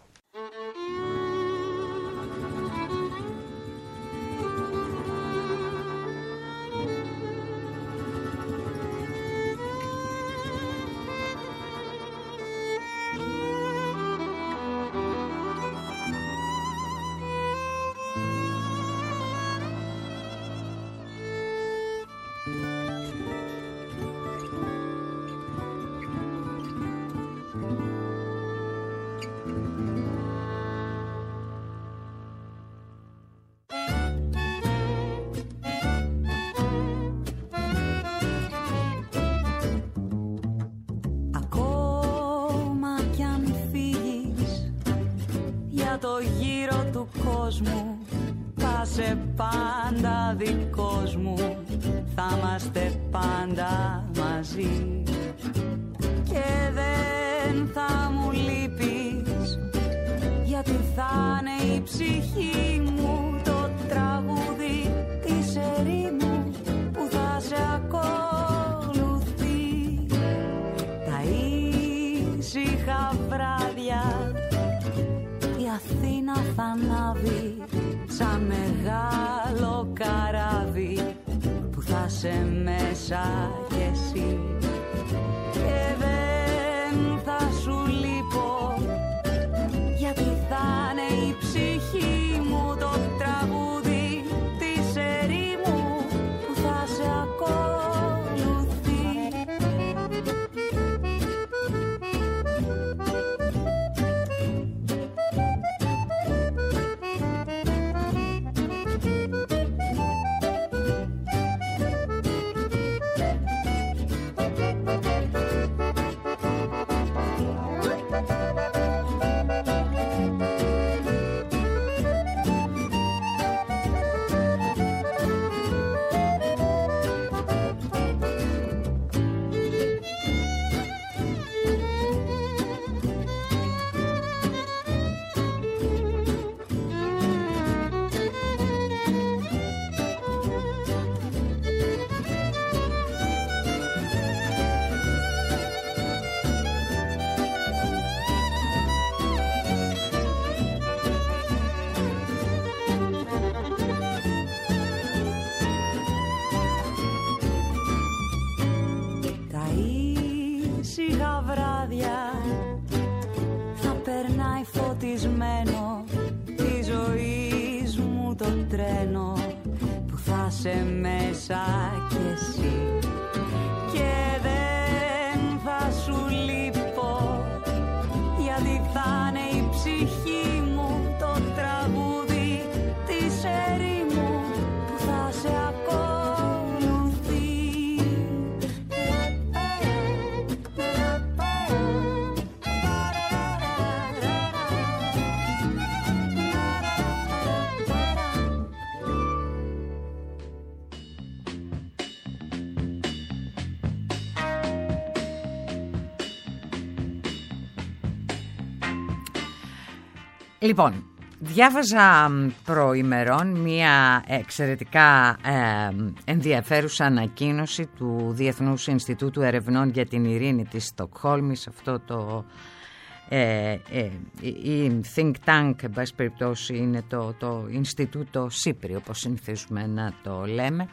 Το γύρο του κόσμου θα σε πάντα δικός μου, θα είμαστε πάντα μαζί και δεν θα μου λείπεις, γιατί θα είναι η ψυχή μου το τραγούδι της ερήμου που θα σε ακολουθεί. Τα ήσυχα βράδια η Αθήνα θα ανάβει σαν μεγάλο καράβι που θα σε μέσα κι εσύ και δεν θα σου λείπω ψυχή μου το τραγούδι της ερήμου που θα σε ακολουθεί. Φωτισμένο τη ζωής μου το τρένο που θα σε μέσα κι εσύ και δεν θα σου λείπω γιατί θα είναι η ψυχή μου το τραγούδι της ερήμου που θα σε ακολουθεί. Λοιπόν, διάβαζα προημερών μία εξαιρετικά ε, ενδιαφέρουσα ανακοίνωση του Διεθνούς Ινστιτούτου Ερευνών για την Ειρήνη της Στοκχόλμης, αυτό το ε, ε, η think tank, εν πάση περιπτώσει, είναι το, το Ινστιτούτο Σύπρι, όπως συνηθίζουμε να το λέμε,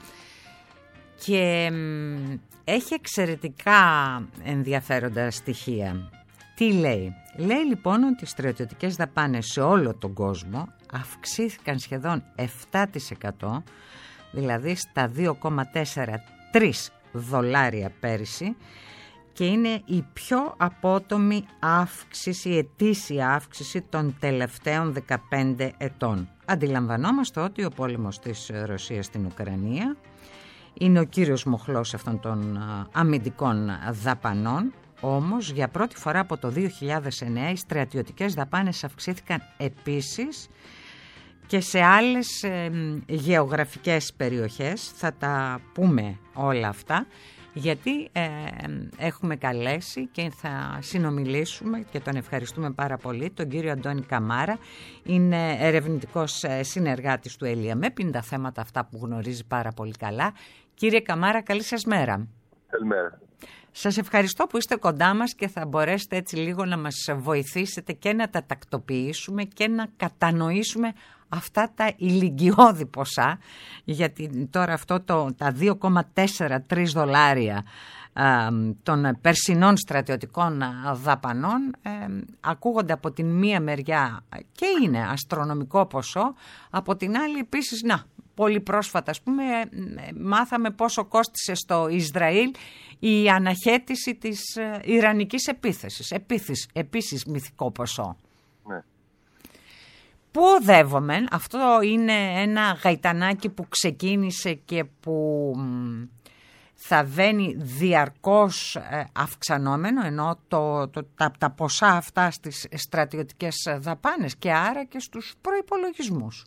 και ε, έχει εξαιρετικά ενδιαφέροντα στοιχεία. Τι λέει? Λέει λοιπόν ότι οι στρατιωτικές δαπάνες σε όλο τον κόσμο αυξήθηκαν σχεδόν επτά τοις εκατό, δηλαδή στα δύο κόμμα τέσσερα τρία δολάρια πέρυσι, και είναι η πιο απότομη αύξηση, η ετήσια αύξηση των τελευταίων δεκαπέντε ετών. Αντιλαμβανόμαστε ότι ο πόλεμος της Ρωσίας στην Ουκρανία είναι ο κύριος μοχλός αυτών των αμυντικών δαπανών. Όμως για πρώτη φορά από το δύο χιλιάδες εννέα οι στρατιωτικές δαπάνες αυξήθηκαν επίσης και σε άλλες ε, γεωγραφικές περιοχές. Θα τα πούμε όλα αυτά, γιατί ε, έχουμε καλέσει και θα συνομιλήσουμε, και τον ευχαριστούμε πάρα πολύ, τον κύριο Αντώνη Καμάρα. Είναι ερευνητικός συνεργάτης του ΕΛΙΑΜΕΠ, είναι τα θέματα αυτά που γνωρίζει πάρα πολύ καλά. Κύριε Καμάρα, καλή σας μέρα. Καλημέρα. Σας ευχαριστώ που είστε κοντά μας και θα μπορέσετε έτσι λίγο να μας βοηθήσετε και να τα τακτοποιήσουμε και να κατανοήσουμε αυτά τα ηλικιώδη ποσά, γιατί τώρα αυτό το, τα δύο κόμμα τέσσερα τρία δολάρια α, των περσινών στρατιωτικών δαπανών ε, ακούγονται από την μία μεριά και είναι αστρονομικό ποσό, από την άλλη επίσης, να, πολύ πρόσφατα ας πούμε μάθαμε πόσο κόστισε στο Ισραήλ η αναχέτηση της Ιρανικής επίθεσης. Επίσης, επίσης μυθικό ποσό. Ναι. Πού οδεύομαι? Αυτό είναι ένα γαϊτανάκι που ξεκίνησε και που θα βαίνει διαρκώς αυξανόμενο, ενώ το, το, τα, τα ποσά αυτά στις στρατιωτικές δαπάνες και άρα και στους προϋπολογισμούς.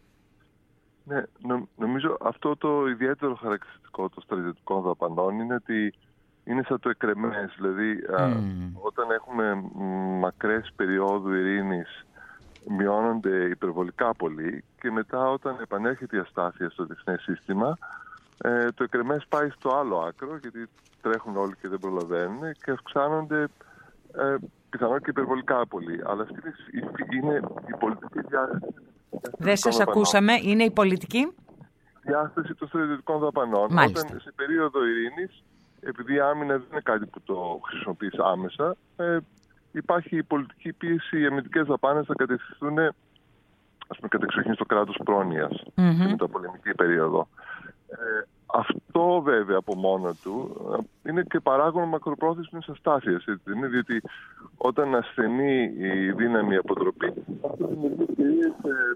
Ναι, νο, νομίζω αυτό το ιδιαίτερο χαρακτηριστικό των στρατιωτικών δαπανών είναι ότι είναι σαν το εκρεμές. Δηλαδή mm. α, όταν έχουμε μακρές περιόδου ειρήνης μειώνονται υπερβολικά πολύ και μετά όταν επανέρχεται η αστάθεια στο διεθνές σύστημα ε, το εκρεμές πάει στο άλλο άκρο, γιατί τρέχουν όλοι και δεν προλαβαίνουν και αυξάνονται ε, πιθανόν και υπερβολικά πολύ. Αλλά αυτή είναι η πολιτική διάσταση. Δεν σας ακούσαμε. Είναι η πολιτική διάσταση των στρατιωτικών δαπανών. Μάλιστα. Όταν σε περίοδο ειρήνης, επειδή η άμυνα δεν είναι κάτι που το χρησιμοποιείς άμεσα, ε, υπάρχει η πολιτική πίεση, οι αμυντικές δαπάνες θα κατευθυνθούν ας πούμε, κατεξοχήν στο κράτος πρόνοιας mm-hmm. στη μεταπολεμική περίοδο. Ε, αυτό βέβαια από μόνο του είναι και παράγον μακροπρόθεσμης αστάθειας. Είναι διότι όταν ασθενεί η δύναμη αποτροπή, αυτό δημιουργεί κυρίες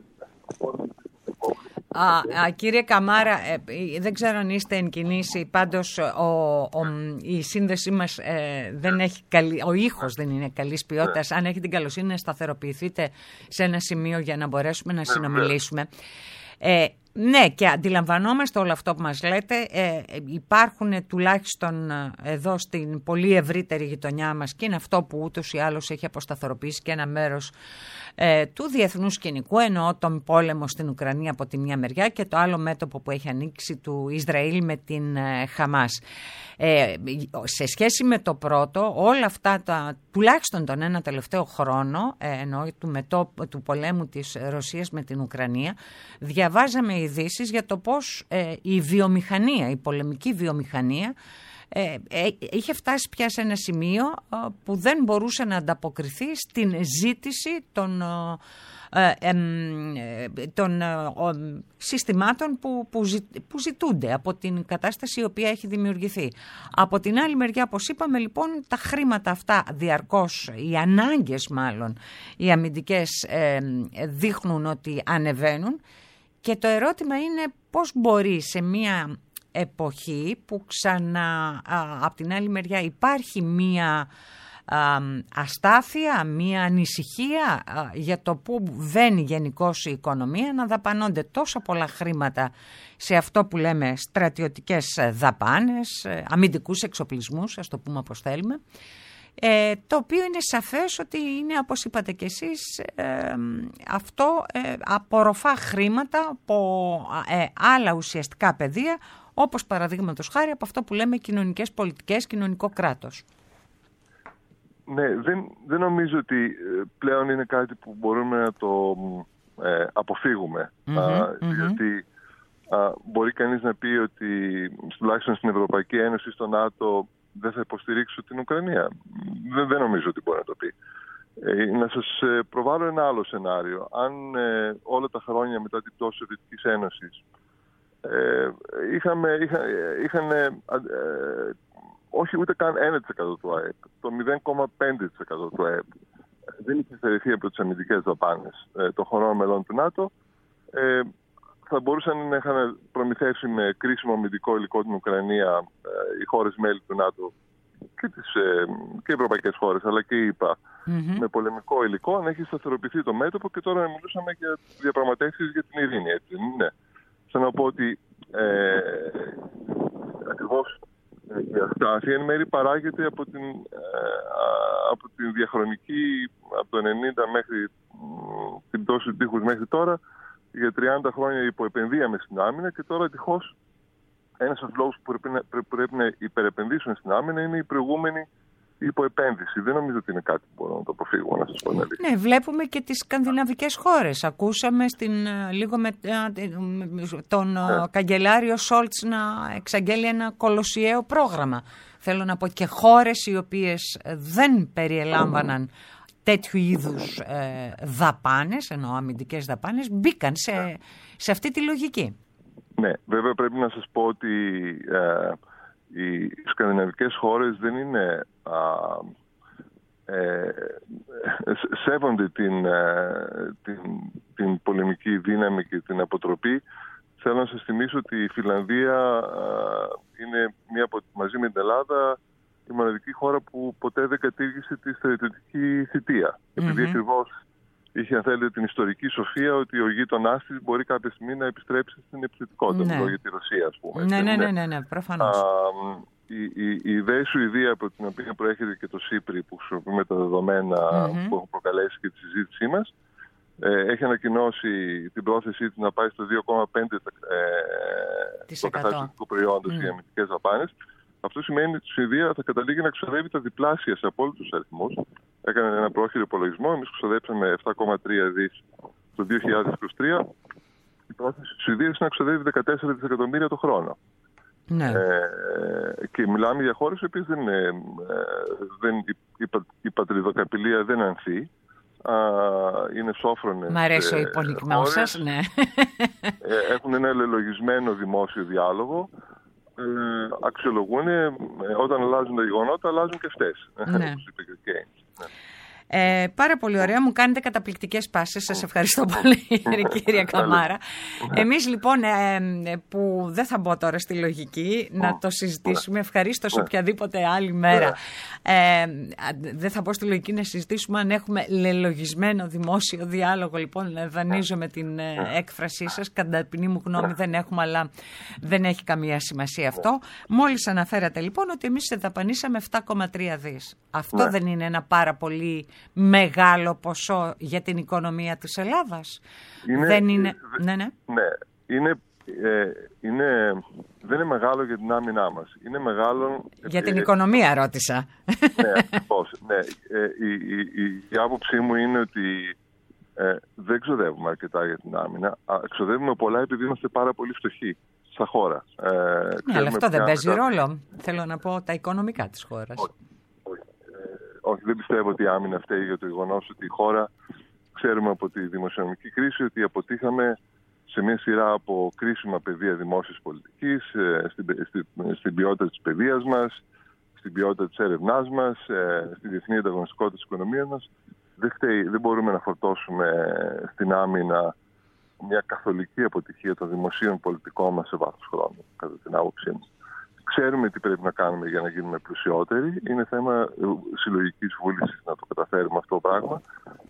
Α, α, κύριε Καμάρα, ε, δεν ξέρω αν είστε εν κινήσει, πάντως ο, ο, η σύνδεσή μας ε, δεν έχει καλή, ο ήχος δεν είναι καλής ποιότητας. Αν έχετε την καλοσύνη να σταθεροποιηθείτε σε ένα σημείο για να μπορέσουμε να συνομιλήσουμε. Ε, ναι, και αντιλαμβανόμαστε όλο αυτό που μας λέτε. Ε, υπάρχουν τουλάχιστον εδώ στην πολύ ευρύτερη γειτονιά μας, και είναι αυτό που ούτως ή άλλως έχει αποσταθεροποιήσει και ένα μέρος ε, του διεθνούς σκηνικού, εννοώ τον πόλεμο στην Ουκρανία από τη μια μεριά και το άλλο μέτωπο που έχει ανοίξει του Ισραήλ με την ε, Χαμάς. Ε, σε σχέση με το πρώτο, όλα αυτά τα, τουλάχιστον τον ένα τελευταίο χρόνο, ε, εννοώ του, μετώ, του πολέμου της Ρωσίας με την Ουκρανία, διαβάζαμε ειδήσεις για το πώς ε, η βιομηχανία, η πολεμική βιομηχανία ε, ε, είχε φτάσει πια σε ένα σημείο ε, που δεν μπορούσε να ανταποκριθεί στην ζήτηση των, ε, ε, ε, των ε, ε, συστημάτων που, που, ζη, που ζητούνται από την κατάσταση η οποία έχει δημιουργηθεί. Από την άλλη μεριά, όπως είπαμε, λοιπόν, τα χρήματα αυτά διαρκώς, οι ανάγκες μάλλον, οι αμυντικές ε, δείχνουν ότι ανεβαίνουν. Και το ερώτημα είναι πώς μπορεί σε μια εποχή που ξανά από την άλλη μεριά υπάρχει μια α, αστάθεια, μια ανησυχία α, για το που βαίνει γενικώς η οικονομία, να δαπανώνται τόσα πολλά χρήματα σε αυτό που λέμε στρατιωτικές δαπάνες, αμυντικούς εξοπλισμούς, ας το πούμε όπως θέλουμε. Ε, το οποίο είναι σαφές ότι είναι, όπως είπατε και εσείς, ε, αυτό ε, απορροφά χρήματα από ε, άλλα ουσιαστικά πεδία, όπως παραδείγματος χάρη από αυτό που λέμε κοινωνικές πολιτικές, κοινωνικό κράτος. Ναι, δεν, δεν νομίζω ότι πλέον είναι κάτι που μπορούμε να το ε, αποφύγουμε. Mm-hmm, α, mm-hmm. Γιατί α, μπορεί κανείς να πει ότι τουλάχιστον στην Ευρωπαϊκή Ένωση, στο ΝΑΤΟ, δεν θα υποστηρίξω την Ουκρανία. Δεν, δεν νομίζω ότι μπορεί να το πει. Ε, να σας ε, προβάλλω ένα άλλο σενάριο. Αν ε, όλα τα χρόνια μετά την πτώση της Σοβιετικής Ένωσης ε, είχαμε, είχα, είχαν ε, ε, όχι ούτε καν ένα τοις εκατό του ΑΕΠ, το μηδέν κόμμα πέντε τοις εκατό του ΑΕΠ δεν είχε στερηθεί από τις αμυντικές δαπάνες ε, των χωρών μελών του ΝΑΤΟ, ε, θα μπορούσαν να είχαν προμηθεύσει με κρίσιμο αμυντικό υλικό την Ουκρανία ε, οι χώρες μέλη του ΝΑΤΟ και, τις, ε, και οι ευρωπαϊκές χώρες, αλλά και η ΕΠΑ, mm-hmm. με πολεμικό υλικό, να έχει σταθεροποιηθεί το μέτωπο και τώρα μιλούσαμε για διαπραγματεύσεις για την ειρήνη. Έτσι, ναι. Σαν να πω ότι ε, ακριβώς η αστάθεια εν μέρει παράγεται από την, ε, από την διαχρονική, από το ενενήντα μέχρι την πτώση του τείχους μέχρι τώρα. Για τριάντα χρόνια υποεπενδύαμε στην άμυνα και τώρα τυχώς ένας από τους λόγους που πρέπει να, πρέπει να υπερεπενδύσουν στην άμυνα είναι η προηγούμενη υποεπένδυση. Δεν νομίζω ότι είναι κάτι που μπορώ να το αποφύγω, να σας πω. Ναι, βλέπουμε και τις σκανδιναβικές χώρες. Ακούσαμε στην, λίγο με τον ναι. καγκελάριο Σόλτς να εξαγγέλει ένα κολοσιαίο πρόγραμμα. Θέλω να πω και χώρες οι οποίες δεν περιελάμβαναν τέτοιου είδους ε, δαπάνες, εννοώ αμυντικές δαπάνες, μπήκαν σε, σε αυτή τη λογική. Ναι, βέβαια πρέπει να σας πω ότι ε, οι σκανδιναβικές χώρες δεν είναι α, ε, σέβονται την, ε, την, την πολεμική δύναμη και την αποτροπή. Θέλω να σας θυμίσω ότι η Φινλανδία ε, είναι μία από, μαζί με την Ελλάδα η μοναδική χώρα που ποτέ δεν κατήργησε τη στρατιωτική θητεία. Mm-hmm. Επειδή ακριβώς είχε, αν θέλετε, την ιστορική σοφία ότι ο γείτονάς της μπορεί κάποια στιγμή να επιστρέψει στην επιθετικότητα. Ναι. Για τη Ρωσία, ας πούμε. Ναι, ναι, ναι, ναι, ναι, προφανώς. Α, η, η, η ιδέα Σουηδία, από την οποία προέρχεται και το ΣΥΠΡΙ, που χρησιμοποιούμε τα δεδομένα mm-hmm. που έχουν προκαλέσει και τη συζήτησή μας, ε, έχει ανακοινώσει την πρόθεσή του να πάει στο δύο κόμμα πέντε τοις εκατό το καθαριστικό προϊόντος mm. οι αμυντικές δαπάνες. Αυτό σημαίνει ότι η Σουηδία θα καταλήγει να ξοδεύει τα διπλάσια σε απόλυτους αριθμούς. Έκανε ένα πρόχειρο υπολογισμό. Εμείς ξοδέψαμε επτά κόμμα τρία δις το δύο χιλιάδες είκοσι τρία. Η πρόθεση της Σουηδίας είναι να ξοδεύει δεκατέσσερα δισεκατομμύρια το χρόνο. Ναι. Ε, και μιλάμε για χώρες οι οποίες δεν, ε, δεν, η, η πατριδοκαπηλεία δεν ανθεί. α, είναι σόφρονες. Μ' αρέσει ο υπονικμός σας, ναι. Ε, έχουν ένα ελελογισμένο δημόσιο διάλογο. Ε, αξιολογούν, ε, όταν αλλάζουν τα γεγονότα, αλλάζουν και αυτές. Ναι. Ε, πάρα πολύ ωραία, μου κάνετε καταπληκτικές πάσεις, σας ευχαριστώ πολύ κύριε Καμάρα. Εμείς λοιπόν ε, που δεν θα μπω τώρα στη λογική να το συζητήσουμε, ευχαρίστως οποιαδήποτε άλλη μέρα, ε, δεν θα μπω στη λογική να συζητήσουμε αν έχουμε λελογισμένο δημόσιο διάλογο, λοιπόν δανείζω με την ε, έκφρασή σας, κατά ταπεινή μου γνώμη δεν έχουμε, αλλά δεν έχει καμία σημασία αυτό. Μόλις αναφέρατε λοιπόν ότι εμείς δαπανίσαμε επτά κόμμα τρία δις. Αυτό δεν είναι ένα πάρα πολύ μεγάλο ποσό για την οικονομία της Ελλάδας? Είναι, δεν είναι... Δε, ναι, ναι. ναι. Είναι, ε, είναι, δεν είναι μεγάλο για την άμυνά μας. Είναι μεγάλο... Για ε, την ε, οικονομία ρώτησα. Ναι, ακριβώς. Ναι. Ε, η, η, η, η άποψή μου είναι ότι ε, δεν ξοδεύουμε αρκετά για την άμυνα. Ξοδεύουμε πολλά επειδή είμαστε πάρα πολύ φτωχοί στα χώρα. Ε, ναι, αλλά αυτό δεν παίζει μετά... ρόλο. Θέλω να πω τα οικονομικά της χώρας. Όχι. Όχι, δεν πιστεύω ότι η άμυνα φταίει για το γεγονός ότι η χώρα, ξέρουμε από τη δημοσιονομική κρίση ότι αποτύχαμε σε μια σειρά από κρίσιμα πεδία δημόσιας πολιτικής, στην, στην, στην ποιότητα της παιδείας μας, στην ποιότητα της έρευνάς μας, στη διεθνή ανταγωνιστικότητα της οικονομίας μας. Δεν, φταίει, δεν μπορούμε να φορτώσουμε στην άμυνα μια καθολική αποτυχία των δημοσίων πολιτικών μας σε βάθος χρόνου, κατά την άποψή μου. Ξέρουμε τι πρέπει να κάνουμε για να γίνουμε πλουσιότεροι. Είναι θέμα συλλογικής βούλησης να το καταφέρουμε αυτό το πράγμα.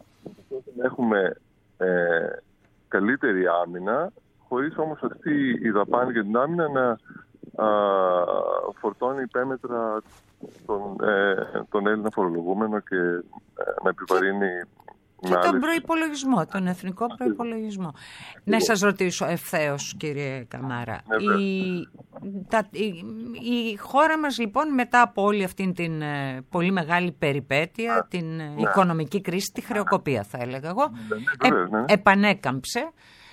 Έχουμε ε, καλύτερη άμυνα, χωρίς όμως αυτή η δαπάνη για την άμυνα να α, φορτώνει υπέμετρα τον, ε, τον Έλληνα φορολογούμενο και ε, να επιβαρύνει και τον προϋπολογισμό, τον εθνικό προϋπολογισμό. Να σας ρωτήσω ευθέως, κύριε Καμάρα. Ναι, η, τα, η, η χώρα μας λοιπόν μετά από όλη αυτήν την ε, πολύ μεγάλη περιπέτεια, ναι, την ναι. οικονομική κρίση, τη χρεοκοπία θα έλεγα εγώ, ναι, ναι, ναι. Ε, επανέκαμψε.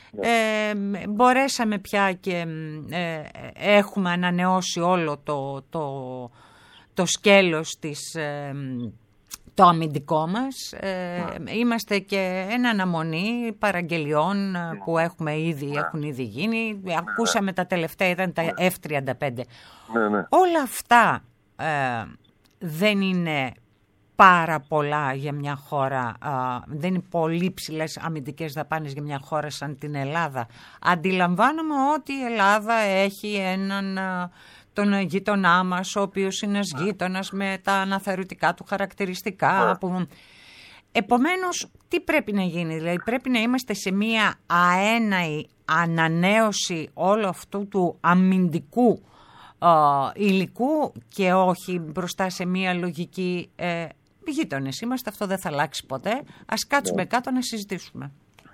Ε, μπορέσαμε πια και ε, έχουμε ανανεώσει όλο το, το, το σκέλος της... Ε, το αμυντικό μας. Ε, είμαστε και εν αναμονή παραγγελιών που έχουμε ήδη, έχουν ήδη γίνει. Ακούσαμε τα τελευταία, ήταν τα εφ τριάντα πέντε. Ναι, ναι. Όλα αυτά ε, δεν είναι πάρα πολλά για μια χώρα, ε, δεν είναι πολύ ψηλές αμυντικές δαπάνες για μια χώρα σαν την Ελλάδα. Αντιλαμβάνομαι ότι η Ελλάδα έχει έναν... τον γείτονά μας, ο οποίος είναι ένας γείτονας με τα αναθεωρητικά του χαρακτηριστικά. Yeah. Που... Επομένως, τι πρέπει να γίνει? Δηλαδή, πρέπει να είμαστε σε μία αέναη ανανέωση όλου αυτού του αμυντικού ε, υλικού και όχι μπροστά σε μία λογική ε, γείτονες. Είμαστε, αυτό δεν θα αλλάξει ποτέ. Ας κάτσουμε yeah. κάτω να συζητήσουμε.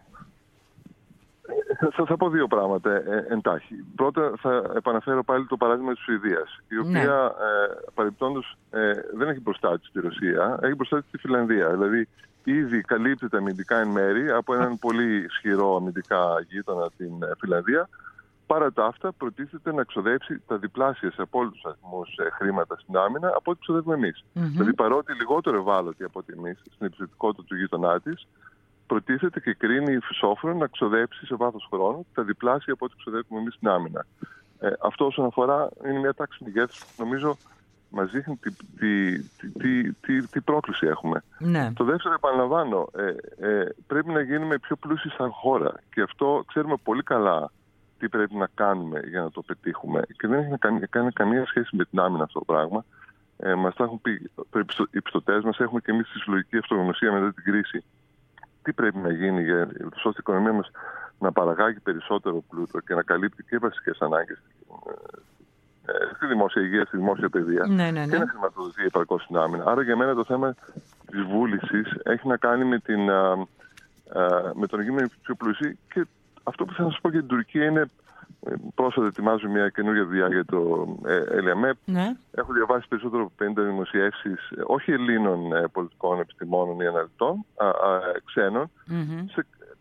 Θα, θα πω δύο πράγματα ε, εντάχει. Πρώτα θα επαναφέρω πάλι το παράδειγμα της Σουηδίας, η οποία ναι. ε, παρεπτόντως ε, δεν έχει μπροστά της τη Ρωσία, έχει μπροστά της τη Φιλανδία. Δηλαδή ήδη καλύπτεται αμυντικά εν μέρη από έναν πολύ ισχυρό αμυντικά γείτονα, την Φιλανδία. Παρά τα αυτά προτίθεται να ξοδέψει τα διπλάσια σε απόλυτους αριθμούς ε, χρήματα στην άμυνα από ό,τι ξοδεύουμε εμείς. Mm-hmm. Δηλαδή παρότι λιγότερο ευάλωτη από ό,τι εμείς στην επιθετικότητα του γείτονά της, προτίθεται και κρίνει σόφρον να ξοδέψει σε βάθος χρόνου τα διπλάσια από ό,τι ξοδεύουμε εμείς στην άμυνα. Ε, αυτό όσον αφορά είναι μια τάξη μεγέθους που νομίζω μας δείχνει τι, τι, τι, τι, τι πρόκληση έχουμε. Ναι. Το δεύτερο, επαναλαμβάνω, ε, ε, πρέπει να γίνουμε πιο πλούσιοι σαν χώρα και αυτό ξέρουμε πολύ καλά τι πρέπει να κάνουμε για να το πετύχουμε και δεν έχει να κάνει, κάνει καμία σχέση με την άμυνα αυτό το πράγμα. Ε, μας τα έχουν πει οι πιστωτές μας, έχουμε και εμείς τη συλλογική αυτογνωσία μετά την κρίση. Τι πρέπει να γίνει για ώστε η οικονομία μας να παραγάγει περισσότερο πλούτο και να καλύπτει και βασικές ανάγκες στη δημόσια υγεία, στη δημόσια παιδεία ναι, ναι, ναι. και να χρηματοδοτεί επαρκώς την άμυνα. Άρα για μένα το θέμα της βούλησης έχει να κάνει με, την, α, α, με τον γίνουμε πιο πλούσιοι και αυτό που θα σας πω για την Τουρκία είναι πρόσφατα ετοιμάζω μια καινούργια δουλειά για το ΕΛΙΑΜΕΠ. Ναι. Έχω διαβάσει περισσότερο από πενήντα δημοσιεύσεις, όχι Ελλήνων πολιτικών επιστημόνων ή αναλυτών, α, α, ξένων, mm-hmm. σε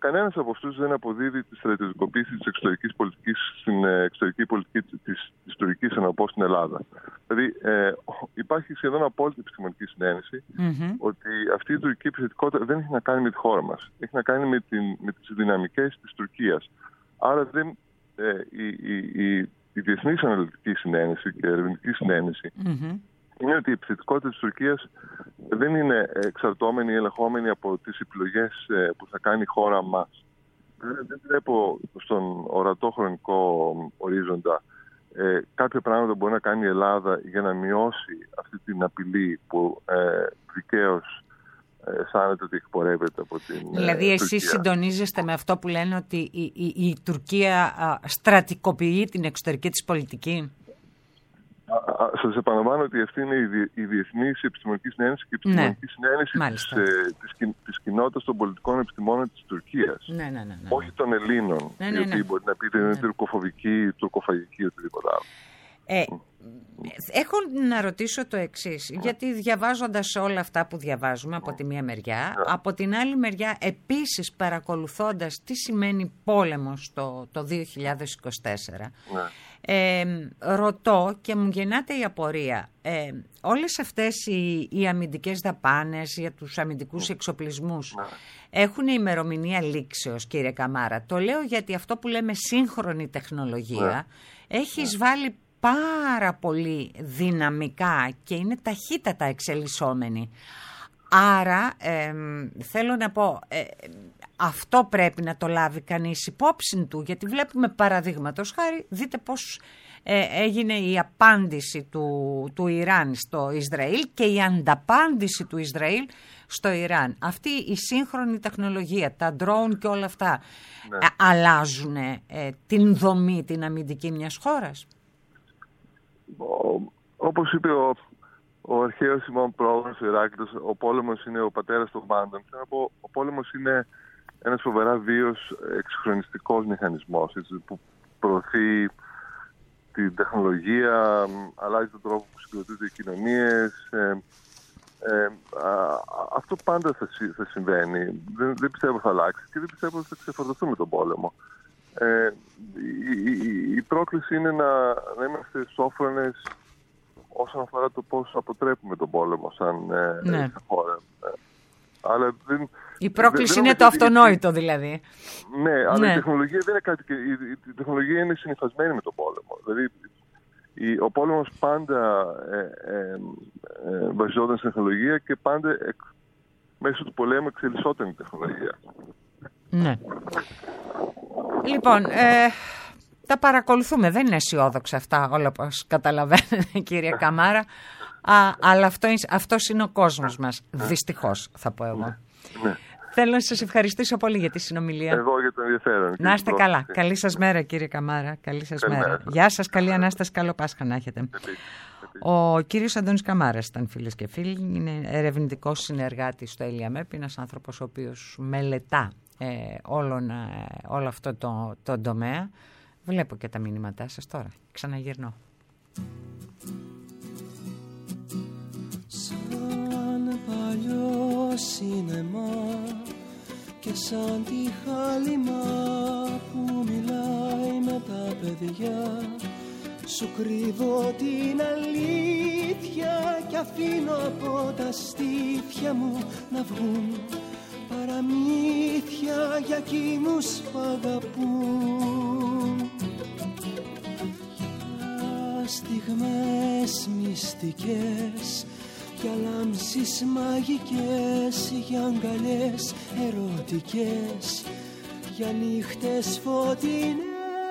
κανένας από αυτούς δεν αποδίδει τη στρατιωτικοποίηση της εξωτερικής πολιτικής στην εξωτερική πολιτική της, της Τουρκίας, να πω, στην Ελλάδα. Δηλαδή ε, υπάρχει σχεδόν απόλυτη επιστημονική συνένεση mm-hmm. ότι αυτή η τουρκική επιθετικότητα δεν έχει να κάνει με τη χώρα μας. Έχει να κάνει με, την, με τις δυναμικές της Τουρκίας. Άρα δεν, ε, η, η, η, η διεθνής αναλυτική συνένεση και ερευνητική συνένεση mm-hmm. είναι ότι η επιθετικότητα της Τουρκίας δεν είναι εξαρτώμενη ή ελεγχόμενη από τις επιλογές που θα κάνει η χώρα μας. Δεν βλέπω στον ορατό χρονικό ορίζοντα ε, κάποια πράγματα μπορεί να κάνει η Ελλάδα για να μειώσει αυτή την απειλή που ε, δικαίως αισθάνεται ότι εκπορεύεται από την Δηλαδή εσείς Τουρκία. Συντονίζεστε με αυτό που λένε ότι η, η, η Τουρκία α, στρατικοποιεί την εξωτερική της πολιτική? Σας επαναλαμβάνω ότι αυτή είναι η, δι, η διεθνής επιστημονική συνένεση και η επιστημονική ναι. συνένεση της, ε, της, της κοινότητας των πολιτικών επιστημόνων της Τουρκίας. Ναι, ναι, ναι, ναι. Όχι των Ελλήνων, ναι, ναι, οι οποίοι ναι. μπορεί να πείτε είναι ναι. τουρκοφοβικοί, τουρκοφαγικοί ή οτιδήποτε άλλο. Ε, έχω να ρωτήσω το εξής, yeah. γιατί διαβάζοντας όλα αυτά που διαβάζουμε από τη μία μεριά, yeah. από την άλλη μεριά επίσης παρακολουθώντας τι σημαίνει πόλεμος το, το δύο χιλιάδες είκοσι τέσσερα, yeah. ε, ρωτώ και μου γεννάται η απορία, ε, όλες αυτές οι, οι αμυντικές δαπάνες για τους αμυντικούς yeah. εξοπλισμούς yeah. έχουν ημερομηνία λήξεως, κύριε Καμάρα? Το λέω γιατί αυτό που λέμε σύγχρονη τεχνολογία yeah. έχει εισβάλει yeah. πάρα πολύ δυναμικά και είναι ταχύτατα εξελισσόμενη. Άρα ε, θέλω να πω, ε, αυτό πρέπει να το λάβει κανείς υπόψη του, γιατί βλέπουμε παραδείγματος χάρη, δείτε πώς ε, έγινε η απάντηση του, του Ιράν στο Ισραήλ και η ανταπάντηση του Ισραήλ στο Ιράν. Αυτή η σύγχρονη τεχνολογία, τα drone και όλα αυτά, ναι. ε, αλλάζουν ε, την δομή, την αμυντική μιας χώρας? Ο, όπως είπε ο, ο αρχαίος Σιμών Πρόγονος, ο Ηράκλειτος, ο πόλεμος είναι ο πατέρας των πάντων. Θέλω να πω, ο πόλεμος είναι ένας φοβερά βίος εξυγχρονιστικός μηχανισμός, έτσι, που προωθεί την τεχνολογία, αλλάζει τον τρόπο που συγκροτούνται οι κοινωνίες. Ε, ε, α, αυτό πάντα θα, θα συμβαίνει. Δεν, δεν πιστεύω θα αλλάξει και δεν πιστεύω ότι θα ξεφορτωθούμε τον πόλεμο. Ε, η, η, η πρόκληση είναι να, να είμαστε σόφρονες όσον αφορά το πώς αποτρέπουμε τον πόλεμο σαν ναι. ε, χώρα. Ε, αλλά δεν, η πρόκληση δεν, είναι δεν το αυτονόητο δηλαδή. Ναι, αλλά ναι. η τεχνολογία δεν είναι κάτι και, η, η τεχνολογία είναι συνυφασμένη με τον πόλεμο. Δηλαδή η, ο πόλεμος πάντα ε, ε, ε, βασιζόταν στην τεχνολογία και πάντα εκ, μέσω του πολέμου εξελισσόταν η τεχνολογία. Ναι. Λοιπόν, ε, τα παρακολουθούμε. Δεν είναι αισιόδοξα αυτά όλα όπως καταλαβαίνετε, κύριε Καμάρα. Α, αλλά αυτό, αυτός είναι ο κόσμος μας. Δυστυχώς, θα πω εγώ. Ναι. Θέλω να σας ευχαριστήσω πολύ για τη συνομιλία. Εγώ για το ενδιαφέρον. Να είστε καλά. Καλή σας μέρα, κύριε Καμάρα. Καλή σας μέρα. μέρα. Γεια σας, καλή Ανάσταση, καλό Πάσχα να έχετε. Ο κύριος Αντώνης Καμάρας ήταν, φίλες και φίλοι. Είναι ερευνητικός συνεργάτης στο ΕΛΙΑΜΕΠ. Είναι ένας άνθρωπος ο οποίος μελετά ε, όλον, ε, όλο αυτό το, το τομέα. Βλέπω και τα μηνύματά σας τώρα. Ξαναγυρνώ. Σαν παλιό σινεμά και σαν τη χάλιμα που μιλάει με τα παιδιά, σου κρύβω την αλήθεια κι αφήνω από τα στήθια μου να βγουν παραμύθια για εκείνους που αγαπούν. Για στιγμές μυστικές, για λάμψεις μαγικές, για αγκαλιές ερωτικές, για νύχτες φωτεινές.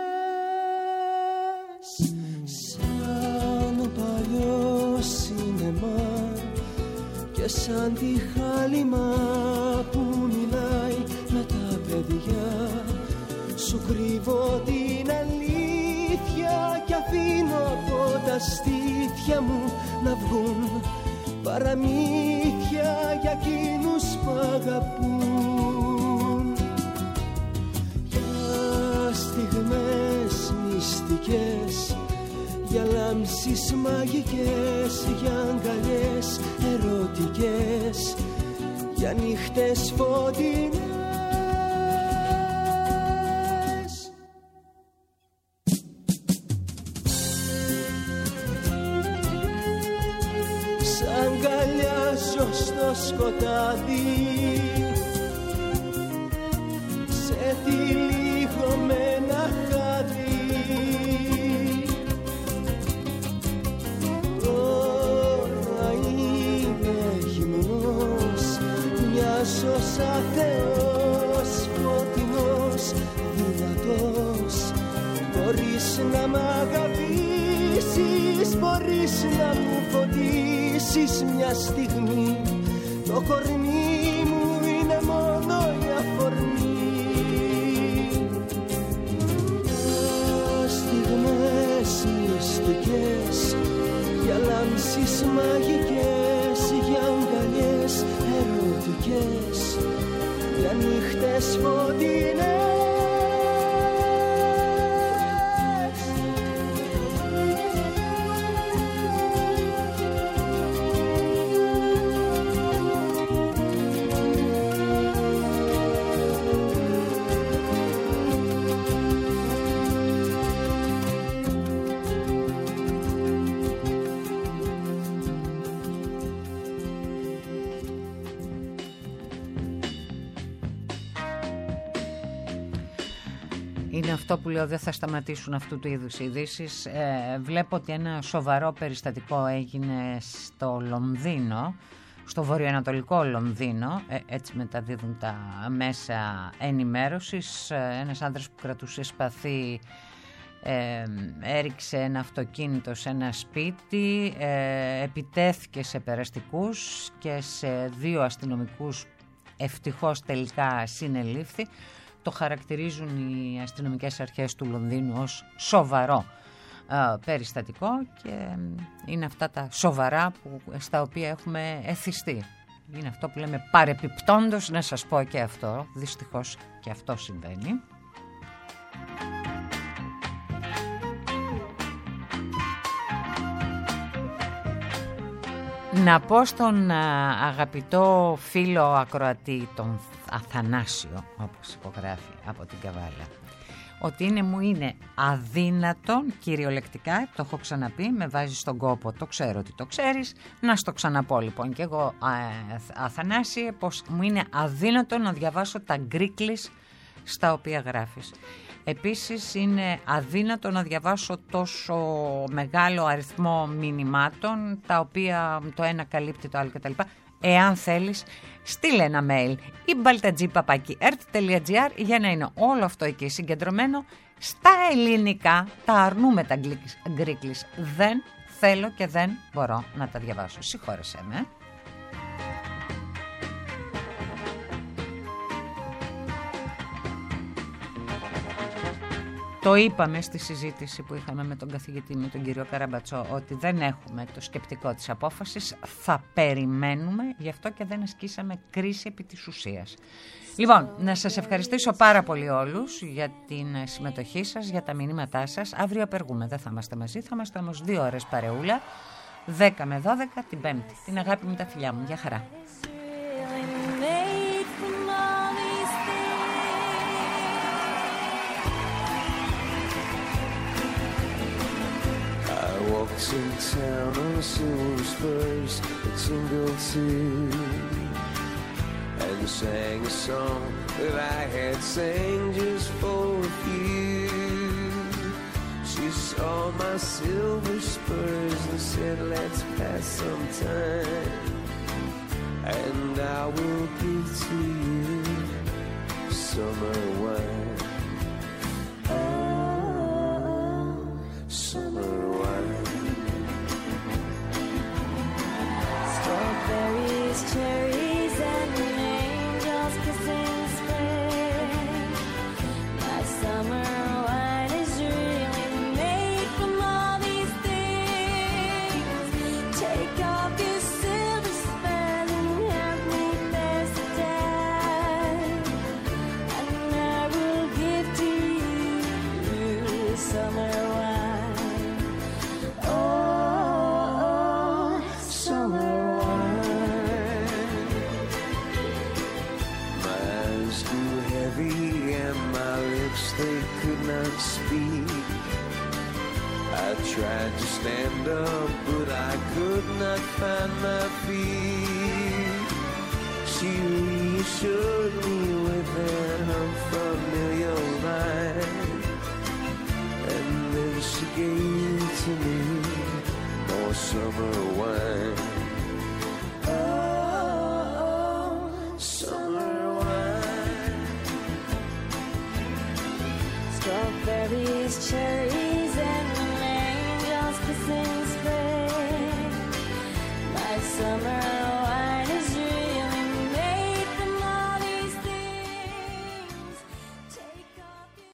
Σαν παλιό σινεμά και σαν τη χάλιμα που μιλάει με τα παιδιά, σου κρύβω την αλήθεια κι αφήνω από τα στήθια μου να βγουν παραμύθια για εκείνους που αγαπούν. Για στιγμές μυστικές, για λάμψεις μαγικές, για αγκαλιές ερωτικές, για νύχτες φωτεινές. σ' αγκαλιάζω στο σκοτάδι, σε τυλίγω με ένα χάδι. Τώρα είμαι γυμνός, μοιάζω σαν Θεός, φωτεινός, δυνατός. Μπορείς να μ' αγαπήσεις, μπορείς να μου φωτίσεις μια στιγμή. Το κορμί μου είναι μόνο η αφορμή. Στιγμές μυστικές, για λάμψεις μαγικές, για αγκαλιές ερωτικές, για νύχτες φωτεινές. Είναι αυτό που λέω, δεν θα σταματήσουν αυτού του είδους ειδήσεις. Ε, βλέπω ότι ένα σοβαρό περιστατικό έγινε στο Λονδίνο, στο βορειοανατολικό Λονδίνο, ε, έτσι μεταδίδουν τα μέσα ενημέρωσης. Ε, ένας άντρας που κρατούσε σπαθί ε, έριξε ένα αυτοκίνητο σε ένα σπίτι, ε, επιτέθηκε σε περαστικούς και σε δύο αστυνομικούς, ευτυχώς τελικά συνελήφθη. Το χαρακτηρίζουν οι αστυνομικές αρχές του Λονδίνου ως σοβαρό ε, περιστατικό και είναι αυτά τα σοβαρά που, στα οποία έχουμε εθιστεί. Είναι αυτό που λέμε παρεπιπτόντως, να σας πω και αυτό, δυστυχώς και αυτό συμβαίνει. Να πω στον αγαπητό φίλο ακροατή, τον Αθανάσιο, όπως υπογράφει από την Καβάλα, ότι είναι, μου είναι αδύνατον, κυριολεκτικά, το έχω ξαναπεί, με βάζει στον κόπο, το ξέρω ότι το ξέρεις, να στο ξαναπώ λοιπόν και εγώ, Αθανάσιε, πως μου είναι αδύνατο να διαβάσω τα γκρίκλις στα οποία γράφεις. Επίσης είναι αδύνατο να διαβάσω τόσο μεγάλο αριθμό μηνυμάτων, τα οποία το ένα καλύπτει το άλλο κτλ. Εάν θέλεις, στείλε ένα mail ή μπαλτατζή παπάκι ερτ τελεία τζι άρ για να είναι όλο αυτό εκεί συγκεντρωμένο στα ελληνικά. Τα αρνούμε τα γκρίκλις. Δεν θέλω και δεν μπορώ να τα διαβάσω. Συγχώρεσέ με. Το είπαμε στη συζήτηση που είχαμε με τον καθηγητή, με τον κύριο Καραμπατσό, ότι δεν έχουμε το σκεπτικό της απόφασης, θα περιμένουμε, γι' αυτό και δεν ασκήσαμε κρίση επί της ουσίας. Λοιπόν, να σας ευχαριστήσω πάρα πολύ όλους για την συμμετοχή σας, για τα μηνύματά σας. Αύριο απεργούμε, δεν θα είμαστε μαζί, θα είμαστε όμως δύο ώρες παρεούλα, δέκα με δώδεκα την Πέμπτη. Την αγάπη μου, τα φιλιά μου, για χαρά. Walks in town on silver spurs that jingled too, and sang a song that I had sang just for you. She saw my silver spurs and said, let's pass some time, and I will give to you summer wine. Oh, summer wine. Strawberries, cherries, and angels kissing spring. My summer wine is really made from all these things. Take off your silver spurs and help me pass the time, and I will tried to stand up, but I could not find my feet. She reassured me with her unfamiliar line, and then she gave to me more summer wine. Oh, summer wine. Strawberries, cherries,